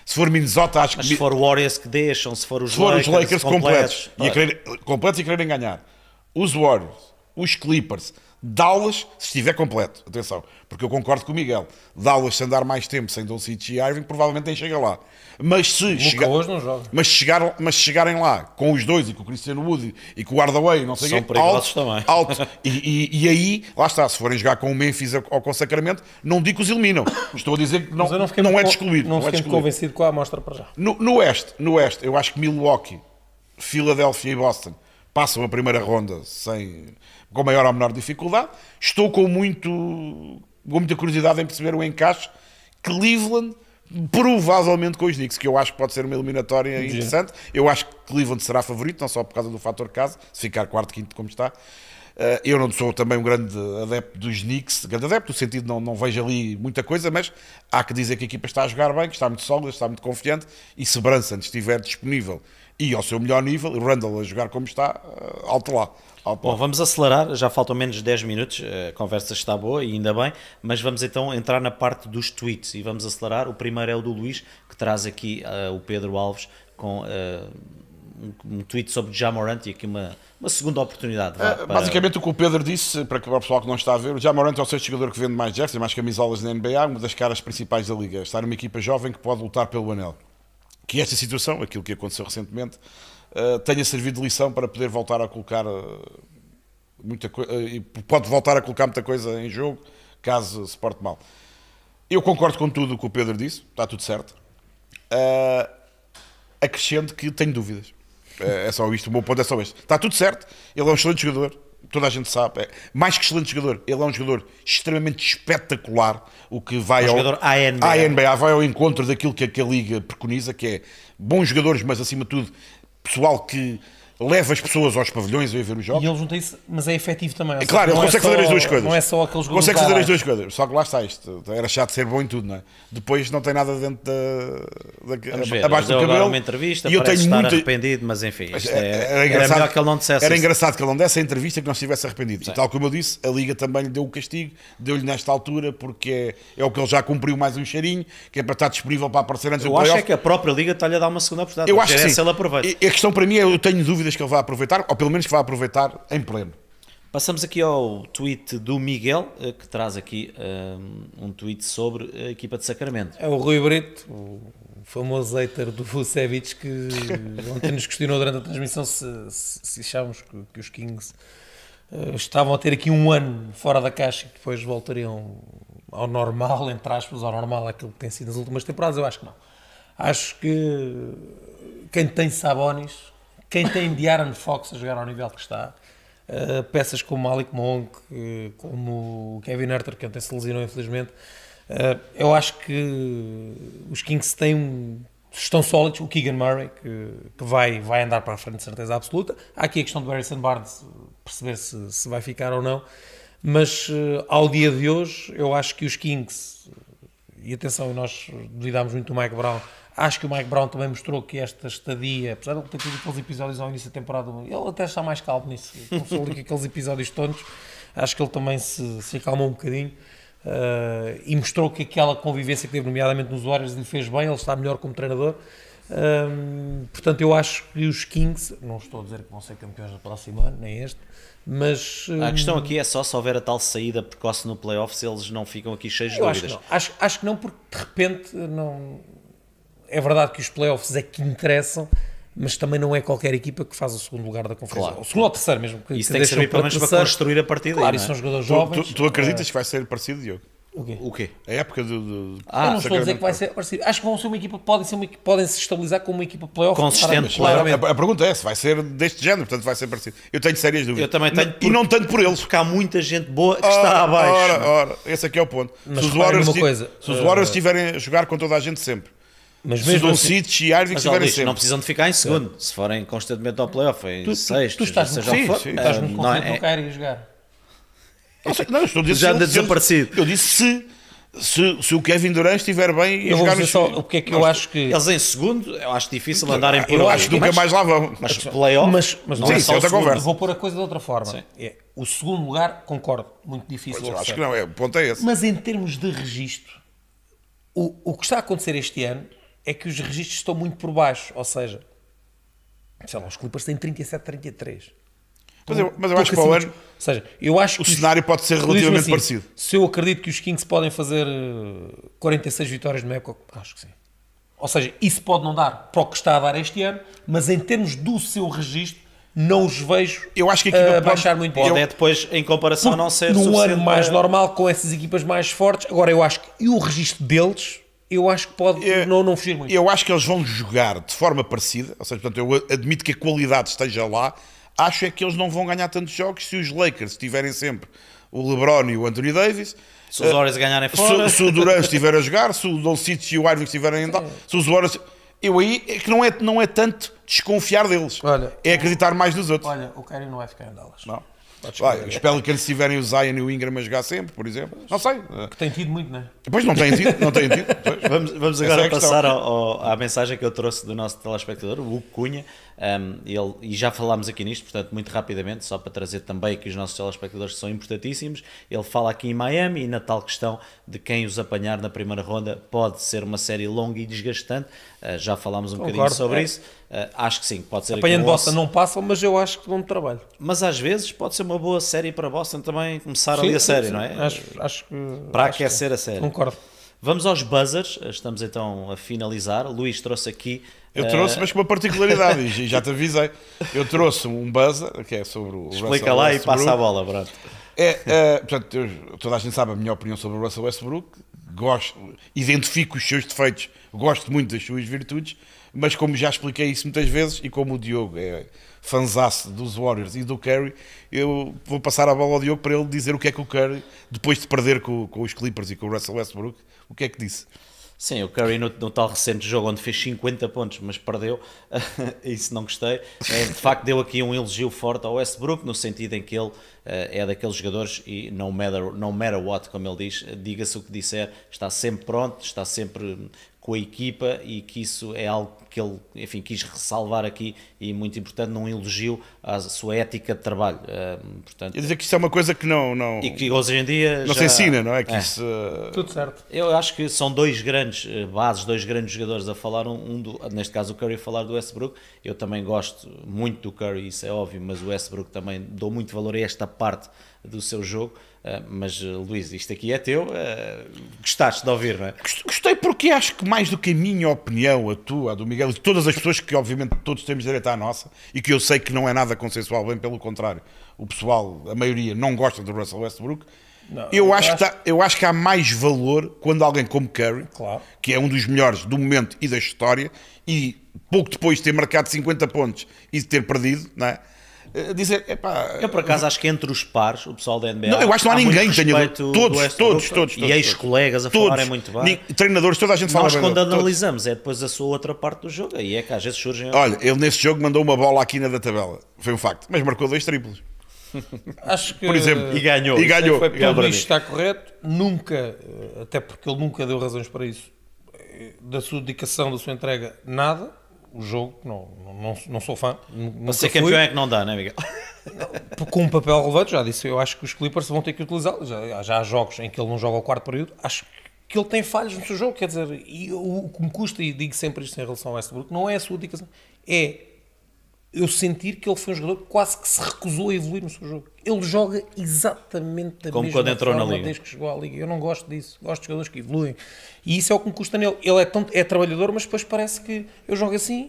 C: Se for Minnesota, acho
B: Mas
C: que...
B: se for Warriors que deixam, se for os
C: Se for os
B: Lakers
C: Lakers completos
B: pá,
C: completos e quererem ganhar, os Warriors, os Clippers, Dallas, se estiver completo, atenção, porque eu concordo com o Miguel, Dallas, se andar mais tempo sem Doncic e Irving, provavelmente nem chega lá. Mas se,
D: hoje não joga.
C: mas se chegarem lá com os dois e com o Christian Wood e com o Hardaway, não sei
B: São
C: o quê,
B: perigosos também.
C: alto. E aí, lá está, se forem jogar com o Memphis ou com o Sacramento, não digo que os eliminam. Estou a dizer que não,
D: Mas eu não fiquei
C: não é
D: muito
C: de excluir.
D: Não
C: é de
D: fiquei
C: excluir.
D: convencido com a amostra para já.
C: No Oeste, eu acho que Milwaukee, Filadélfia e Boston passam a primeira ronda com maior ou menor dificuldade. Estou com muita curiosidade em perceber o encaixe. Cleveland, provavelmente com os Knicks, que eu acho que pode ser uma eliminatória interessante. Eu acho que Cleveland será favorito, não só por causa do fator casa, se ficar quarto, quinto como está. Eu não sou também um grande adepto dos Knicks, grande adepto, no sentido de não vejo ali muita coisa, mas há que dizer que a equipa está a jogar bem, que está muito sólida, está muito confiante, e se Brunson estiver disponível e ao seu melhor nível, o Randall a jogar como está, alto lá.
B: Bom, vamos acelerar, já faltam menos de 10 minutos, a conversa está boa e ainda bem, mas vamos então entrar na parte dos tweets e vamos acelerar. O primeiro é o do Luís, que traz aqui o Pedro Alves com um tweet sobre Ja Morant e aqui uma segunda oportunidade.
C: Basicamente o que o Pedro disse, para o pessoal que não está a ver, o Ja Morant é o sexto jogador que vende mais jerseys, mais camisolas na NBA, uma das caras principais da liga. Está numa equipa jovem que pode lutar pelo anel. Que esta situação, aquilo que aconteceu recentemente, tenha servido de lição para poder voltar a colocar muita coisa, e pode voltar a colocar muita coisa em jogo, caso se porte mal. Eu concordo com tudo o que o Pedro disse, está tudo certo. Acrescento que tenho dúvidas. É só isto, o meu ponto é só este. Está tudo certo, ele é um excelente jogador, toda a gente sabe, mais que excelente jogador, ele é um jogador extremamente espetacular, o que vai
B: jogador ANBA.
C: ANBA vai ao encontro daquilo que a Liga preconiza, que é bons jogadores, mas acima de tudo, pessoal que leva as pessoas aos pavilhões a ver os jogos.
D: E eles não têm isso, mas é efetivo também.
C: É claro, ele consegue fazer as duas coisas.
D: Não é só aqueles jogadores.
C: Consegue fazer as duas coisas, só que lá está isto. Era chato ser bom em tudo, não é? Depois não tem nada dentro abaixo do cabelo.
B: Uma entrevista,
C: e eu
B: parece
C: tenho
B: estar
C: muito
B: arrependido, mas enfim,
C: era
B: melhor que ele não dissesse
C: Era
B: isso.
C: engraçado que ele não desse a entrevista, que não estivesse arrependido.
B: Sim.
C: E tal como eu disse, a Liga também lhe deu o castigo, deu-lhe nesta altura, porque é o que ele já cumpriu mais um cheirinho, que é para estar disponível para aparecer antes do
B: Eu acho
C: playoff.
B: que a própria Liga está-lhe a dar uma segunda oportunidade.
C: Eu
B: Vamos
C: acho
B: ver
C: que
B: se ele
C: sim.
B: aproveita.
C: E a questão para mim é, eu tenho dúvidas que ele vai aproveitar, ou pelo menos que vai aproveitar em pleno.
B: Passamos aqui ao tweet do Miguel, que traz aqui um tweet sobre a equipa de Sacramento.
D: É o Rui Brito, o famoso hater do Vucevic, que ontem nos questionou durante a transmissão se achávamos que os Kings estavam a ter aqui um ano fora da caixa e que depois voltariam ao normal, entre aspas, ao normal, aquilo que tem sido nas últimas temporadas. Eu acho que não. Acho que quem tem Sabonis, quem tem De'Aaron Fox a jogar ao nível que está, peças como Malik Monk, como Kevin Huerter, que ontem se lesionou infelizmente, eu acho que os Kings estão sólidos. O Keegan Murray que vai andar para a frente de certeza absoluta. Há aqui a questão do Harrison Barnes, perceber se vai ficar ou não, mas ao dia de hoje eu acho que os Kings, e atenção, nós duvidámos muito do Mike Brown. Acho que o Mike Brown também mostrou que esta estadia, apesar de ele ter tido aqueles episódios ao início da temporada, ele até está mais calmo nisso, começou ali com aqueles episódios todos, acho que ele também se acalmou um bocadinho e mostrou que aquela convivência que teve, nomeadamente nos Warriors, lhe fez bem, ele está melhor como treinador. Portanto, eu acho que os Kings, não estou a dizer que vão ser campeões no próximo ano, nem este, mas...
B: A questão aqui é só se houver a tal saída precoce no playoff, se eles não ficam aqui cheios de
D: eu
B: dúvidas.
D: Acho que não, porque de repente não... É verdade que os playoffs é que interessam, mas também não é qualquer equipa que faz o segundo lugar da conferência.
B: Claro.
D: O segundo ou terceiro mesmo.
B: Isso tem que servir pelo menos para construir a partida.
D: Claro,
B: aí,
D: e são jogadores
C: Tu
D: jovens.
C: tu acreditas que vai ser parecido, Diogo?
B: O quê?
C: A época do
D: Eu não estou a dizer que vai ser parecido. Acho que vão ser uma equipa, podem se estabilizar como uma equipa playoff.
B: Consistente,
D: claramente.
C: A pergunta é se vai ser deste género, portanto vai ser parecido. Eu tenho sérias dúvidas.
B: Eu também tenho,
C: E não tanto por eles.
B: Porque há muita gente boa que está abaixo.
C: Ora, esse aqui é o ponto.
D: Mas
C: se os
D: reparem
C: Warriors,
D: numa coisa,
C: se os Warriors estiverem a jogar com toda a gente sempre,
D: Mas
C: se os
D: mesmo assim,
C: Doncic e Irving
B: Mas
C: estiverem
B: Luís,
C: sempre,
B: não precisam de ficar em segundo. Se forem constantemente ao playoff, em sexto,
D: tu estás
B: seja
D: muito,
B: o que for,
D: estás muito
B: não
D: confiante no
B: é,
D: Kyrie a jogar.
C: não, estou a dizer
B: Já
C: se-
B: anda
C: se-
B: desaparecido.
C: Eu disse se o Kevin Durant estiver bem e
D: Eu vou
C: jogar
D: dizer
C: nos...
D: só o que é que eu acho que...
B: Eles em segundo, eu acho difícil andarem por
C: Eu
B: ali.
C: acho que nunca mais lá vão.
B: Mas playoff,
D: Mas
B: não
C: sim,
B: é
C: isso
B: só
C: é
B: o
C: outra
B: segundo.
C: conversa.
D: vou pôr a coisa de outra forma.
B: Sim.
D: É, o segundo lugar, concordo, muito difícil.
C: Eu
D: ao
C: acho que
D: terceiro.
C: não, o ponto é esse.
D: Mas em termos de registro, o que está a acontecer este ano é que os registros estão muito por baixo. Ou seja, sei lá, os Clippers têm 37-33.
C: Mas eu acho que para o ano
D: Ou seja, eu acho
C: o
D: que
C: cenário pode ser relativamente parecido.
D: Se eu acredito que os Kings podem fazer 46 vitórias numa época, acho que sim. Ou seja, isso pode não dar para o que está a dar este ano, mas em termos do seu registro, não os vejo
C: Eu acho que a equipa
D: baixar muito.
B: Pode é depois, em comparação, não ser
D: num
B: suficiente
D: ano mais
B: para-
D: normal, com essas equipas mais fortes. Agora, eu acho que e o registro deles, eu acho que pode não fugir muito.
C: Eu acho que eles vão jogar de forma parecida, ou seja, portanto, eu admito que a qualidade esteja lá. Acho é que eles não vão ganhar tantos jogos se os Lakers tiverem sempre o LeBron e o Anthony Davis.
B: Se os Warriors ganharem fora.
C: Se o Durant estiver a jogar, se o Doncic e o Irving estiverem a andar, se os Warriors... Eu aí é que não é tanto desconfiar deles,
D: Olha,
C: é acreditar mais nos outros.
D: Olha, o Kyrie não vai ficar em Dallas.
C: Não. Vai, os Pelicans tiverem o Zion e o Ingram a jogar sempre, por exemplo. Não sei.
D: Que tem tido muito, não é?
C: Depois não têm tido. Pois.
B: Vamos
C: Essa é
B: agora
C: a questão.
B: passar à mensagem que eu trouxe do nosso telespectador, o Hugo Cunha. E já falámos aqui nisto, portanto, muito rapidamente, só para trazer também aqui os nossos telespectadores que são importantíssimos. Ele fala aqui em Miami e na tal questão de quem os apanhar na primeira ronda pode ser uma série longa e desgastante. Já falámos um bocadinho sobre isso. Acho que sim, pode ser.
D: Apanhando
B: aqui um
D: Boston não passam, mas eu acho que dão de trabalho.
B: Mas às vezes pode ser uma boa série para Boston também começar ali a série, não é?
D: Acho que...
B: Para
D: acho
B: aquecer
D: que
B: a série.
D: Concordo.
B: Vamos aos buzzers, estamos então a finalizar. Luís trouxe aqui.
C: Eu trouxe, mas com uma particularidade, e já te avisei. Eu trouxe um buzzer, que é sobre o
B: Explica
C: Russell
B: lá
C: Westbrook.
B: e passa a bola, pronto.
C: Portanto, toda a gente sabe a minha opinião sobre o Russell Westbrook. Identifico os seus defeitos, gosto muito das suas virtudes, mas como já expliquei isso muitas vezes, e como o Diogo é fanzaço dos Warriors e do Curry, eu vou passar a bola ao Diogo para ele dizer o que é que o Curry, depois de perder com os Clippers e com o Russell Westbrook, o que é que disse.
B: Sim, o Curry no tal recente jogo onde fez 50 pontos, mas perdeu, isso não gostei. De facto deu aqui um elogio forte ao Westbrook, no sentido em que ele é daqueles jogadores e no matter what, como ele diz, diga-se o que disser, está sempre pronto, está sempre com a equipa, e que isso é algo que ele, enfim, quis ressalvar aqui, e muito importante, num elogio à sua ética de trabalho. Portanto,
C: Quer dizer que isso é uma coisa que não
B: e que hoje em dia
C: se ensina, não é? Que isso,
D: Tudo certo.
B: eu acho que são dois grandes bases, dois grandes jogadores a falar, neste caso o Curry a falar do Westbrook. Eu também gosto muito do Curry, isso é óbvio, mas o Westbrook também dou muito valor a esta parte do seu jogo. Mas Luís, isto aqui é teu, gostaste de ouvir, não é?
C: Gostei porque acho que mais do que a minha opinião, a tua, a do Miguel e de todas as pessoas, que obviamente todos temos direito à nossa, e que eu sei que não é nada consensual, bem pelo contrário, o pessoal, a maioria, não gosta do Russell Westbrook.
D: Não,
C: eu acho que há mais valor quando alguém como Curry,
D: Claro.
C: que é um dos melhores do momento e da história, e pouco depois de ter marcado 50 pontos e de ter perdido, não é? Dizer, epá,
B: Eu por acaso acho que entre os pares, o pessoal da NBA,
C: Não, eu acho que não há ninguém que tenha
B: respeito
C: todos,
B: do Westbrook,
C: todos,
B: e ex-colegas a falarem muito bem.
C: treinadores, toda a gente fala
B: Nós
C: bem
B: quando
C: dele, todos.
B: analisamos é depois a sua outra parte do jogo, aí é que às vezes surgem...
C: Olha, ele nesse jogo mandou uma bola à quina da tabela, foi um facto, mas marcou 2 triplos,
D: Acho que
C: por exemplo.
B: E ganhou.
C: E ganhou.
B: Foi pior
D: tudo
B: para
D: isto
B: mim.
D: está correto. Nunca, até porque ele nunca deu razões para isso, da sua dedicação, da sua entrega, nada. O jogo, não sou fã.
B: Para ser campeão é que não dá, não é, Miguel?
D: Com um papel relevante, já disse, eu acho que os Clippers vão ter que utilizá-lo. Já há jogos em que ele não joga ao quarto período. Acho que ele tem falhas no seu jogo, quer dizer, e o que me custa, e digo sempre isto em relação ao Westbrook, não é a sua dedicação, é eu sentir que ele foi um jogador que quase que se recusou a evoluir no seu jogo. Ele joga exatamente da
B: Como
D: mesma
B: quando entrou na
D: forma
B: liga.
D: desde que chegou à liga. Eu não gosto disso. Gosto de jogadores que evoluem. E isso é o que me custa nele. Ele é trabalhador, mas depois parece que eu jogo assim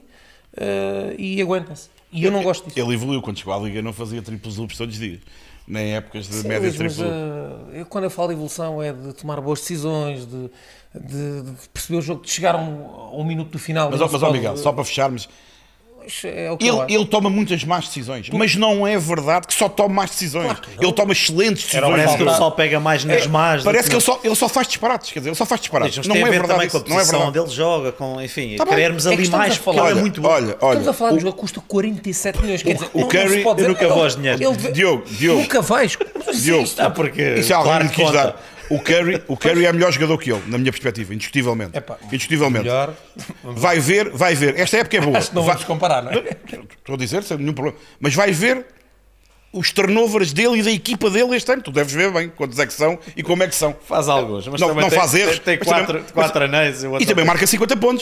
D: e aguenta-se. E eu não gosto disso.
C: Ele evoluiu, quando chegou à liga não fazia triplos duplos todos os dias, nem épocas de
D: Sim,
C: média
D: Luís, mas,
C: triplo.
D: quando eu falo de evolução é de tomar boas decisões, de perceber o jogo, de chegar a um minuto do final.
C: Mas,
D: e não se
C: ó,
D: pode-
C: Miguel, só para fecharmos,
D: é o que eu acho.
C: ele toma muitas más decisões, mas não é verdade que só toma más decisões.
D: Claro que não.
C: Ele toma excelentes decisões.
B: Parece que o
C: Ele-
B: pessoal pega mais nas más. do
C: Parece que ele só faz disparates, quer dizer, ele só faz disparates.
B: Mas
C: Não
B: tem
C: é
B: a ver
C: verdade
B: também com a
C: isso, não é
B: posição
C: verdade.
B: onde ele joga, com, enfim,
C: Tá bem.
B: querermos
D: É que
B: ali
D: estamos
B: mais
D: a
B: porque
D: falar-
B: ele é muito bom.
C: Olha,
D: Estamos a falar de um jogo que custa 47 milhões. Quer dizer,
C: o
D: não
C: Curry-
D: se pode
B: eu
D: dizer,
B: nunca vou aos dinheiros.
C: Diogo,
D: Nunca vais.
C: Diogo,
B: Ah, porque
C: isso é algo
B: claro
C: que
B: que
C: quis
B: conta.
C: dar. O Curry é melhor jogador que ele, na minha perspectiva, indiscutivelmente.
D: Epá,
C: Indiscutivelmente.
D: melhor.
C: Vai ver. Esta época é boa.
D: Acho que não
C: Vai-
D: vamos comparar, não é?
C: Estou a dizer, sem nenhum problema. Mas vai ver os turnovers dele e da equipa dele este ano. Tu deves ver bem quantos é que são e como é que são.
B: Faz alguns, mas
C: Não-
B: também
C: não
B: tem,
C: faz erros,
B: tem
C: mas
B: quatro
C: também-
B: anéis.
C: E também marca 50 pontos.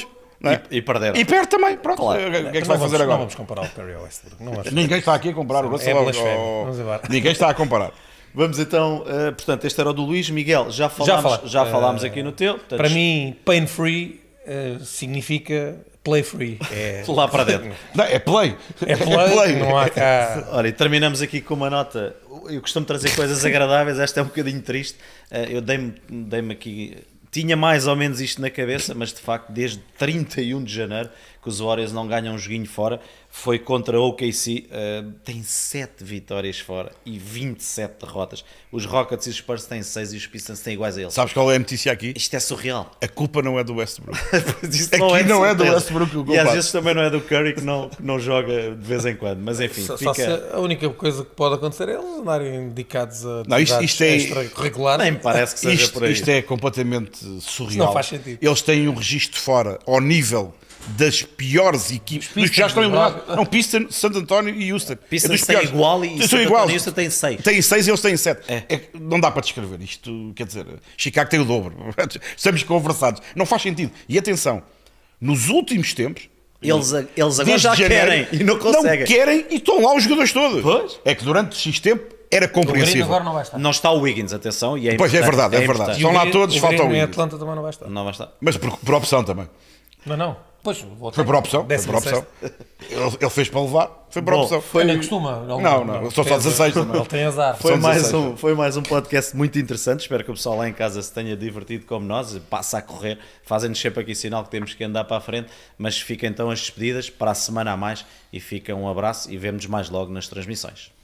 C: não é?
B: E perderam.
C: E perde também, pronto.
B: Claro.
C: O que é que se
D: Não
C: vai
D: vamos-
C: fazer
D: Não
C: agora?
D: vamos comparar o Curry ao Westbrook. Não vamos.
C: Ninguém está aqui a comparar o Russell.
D: É blasfémia. Vamos embora.
C: Ninguém está a comparar.
B: Vamos então, portanto, este era o do Luís. Miguel, já falámos aqui no teu. Portanto,
D: Para mim, pain free significa play free. É,
B: lá para dentro.
C: Não, é play.
D: é play, não há cá.
B: Olha, e terminamos aqui com uma nota. Eu costumo trazer coisas agradáveis, esta é um bocadinho triste. Eu dei-me aqui. Tinha mais ou menos isto na cabeça, mas de facto, desde 31 de janeiro que os Warriors não ganham um joguinho fora, foi contra o OKC, tem 7 vitórias fora e 27 derrotas. Os Rockets e os Spurs têm 6 e os Pistons têm iguais a eles.
C: Sabes qual é a notícia aqui?
B: Isto é surreal.
C: A culpa não é do Westbrook.
B: Isto
C: Aqui não é do
B: certeza.
C: Westbrook o
B: E
C: culpado.
B: às vezes também não é do Curry que não joga de vez em quando. Mas enfim,
D: Só
B: fica...
D: se a única coisa que pode acontecer é eles andarem dedicados a
C: Não, isto
D: atividades
C: é-
D: extracurriculares.
B: Nem me parece que seja por aí.
C: Isto é completamente surreal.
D: Não faz sentido.
C: Eles têm um registro fora ao nível das piores equipes. Dos que já estão eliminados. Não, Pistons, San Antonio e Houston.
B: Pistons
C: É dos
B: têm
C: piores.
B: igual e
C: São
B: San
C: iguais.
B: Antonio e Houston têm 6.
C: Têm 6 e eles têm 7.
B: É.
C: Não dá para descrever isto. Quer dizer, Chicago tem o dobro. Estamos conversados. Não faz sentido. E atenção, nos últimos tempos,
B: Eles agora
C: desde
B: já
C: janeiro,
B: querem e não conseguem.
C: Não querem e estão lá os jogadores todos.
B: Pois.
C: É que durante X tempo era
D: O Green
C: compreensível.
D: agora não vai estar.
B: Não está o Wiggins, atenção, e é
C: Pois, é
B: importante,
C: verdade, é verdade.
B: importante.
C: Estão lá todos,
D: o
C: falta
D: Green
C: o
D: em
C: Wiggins.
D: Atlanta também não vai estar.
B: Não vai estar.
C: Mas por opção também.
D: Não. Pois,
C: Foi por opção. Foi por opção. Ele fez para levar. Foi por
B: Bom,
C: opção.
D: Ele nem costuma. Ele
C: Não, são só 16 também.
D: Ele tem azar.
B: Foi
C: São
B: mais,
C: 16.
B: foi mais um podcast muito interessante. Espero que o pessoal lá em casa se tenha divertido como nós. Passa a correr, fazem-nos sempre aqui sinal que temos que andar para a frente. Mas fica então as despedidas para a semana a mais. E fica um abraço e vemo-nos mais logo nas transmissões.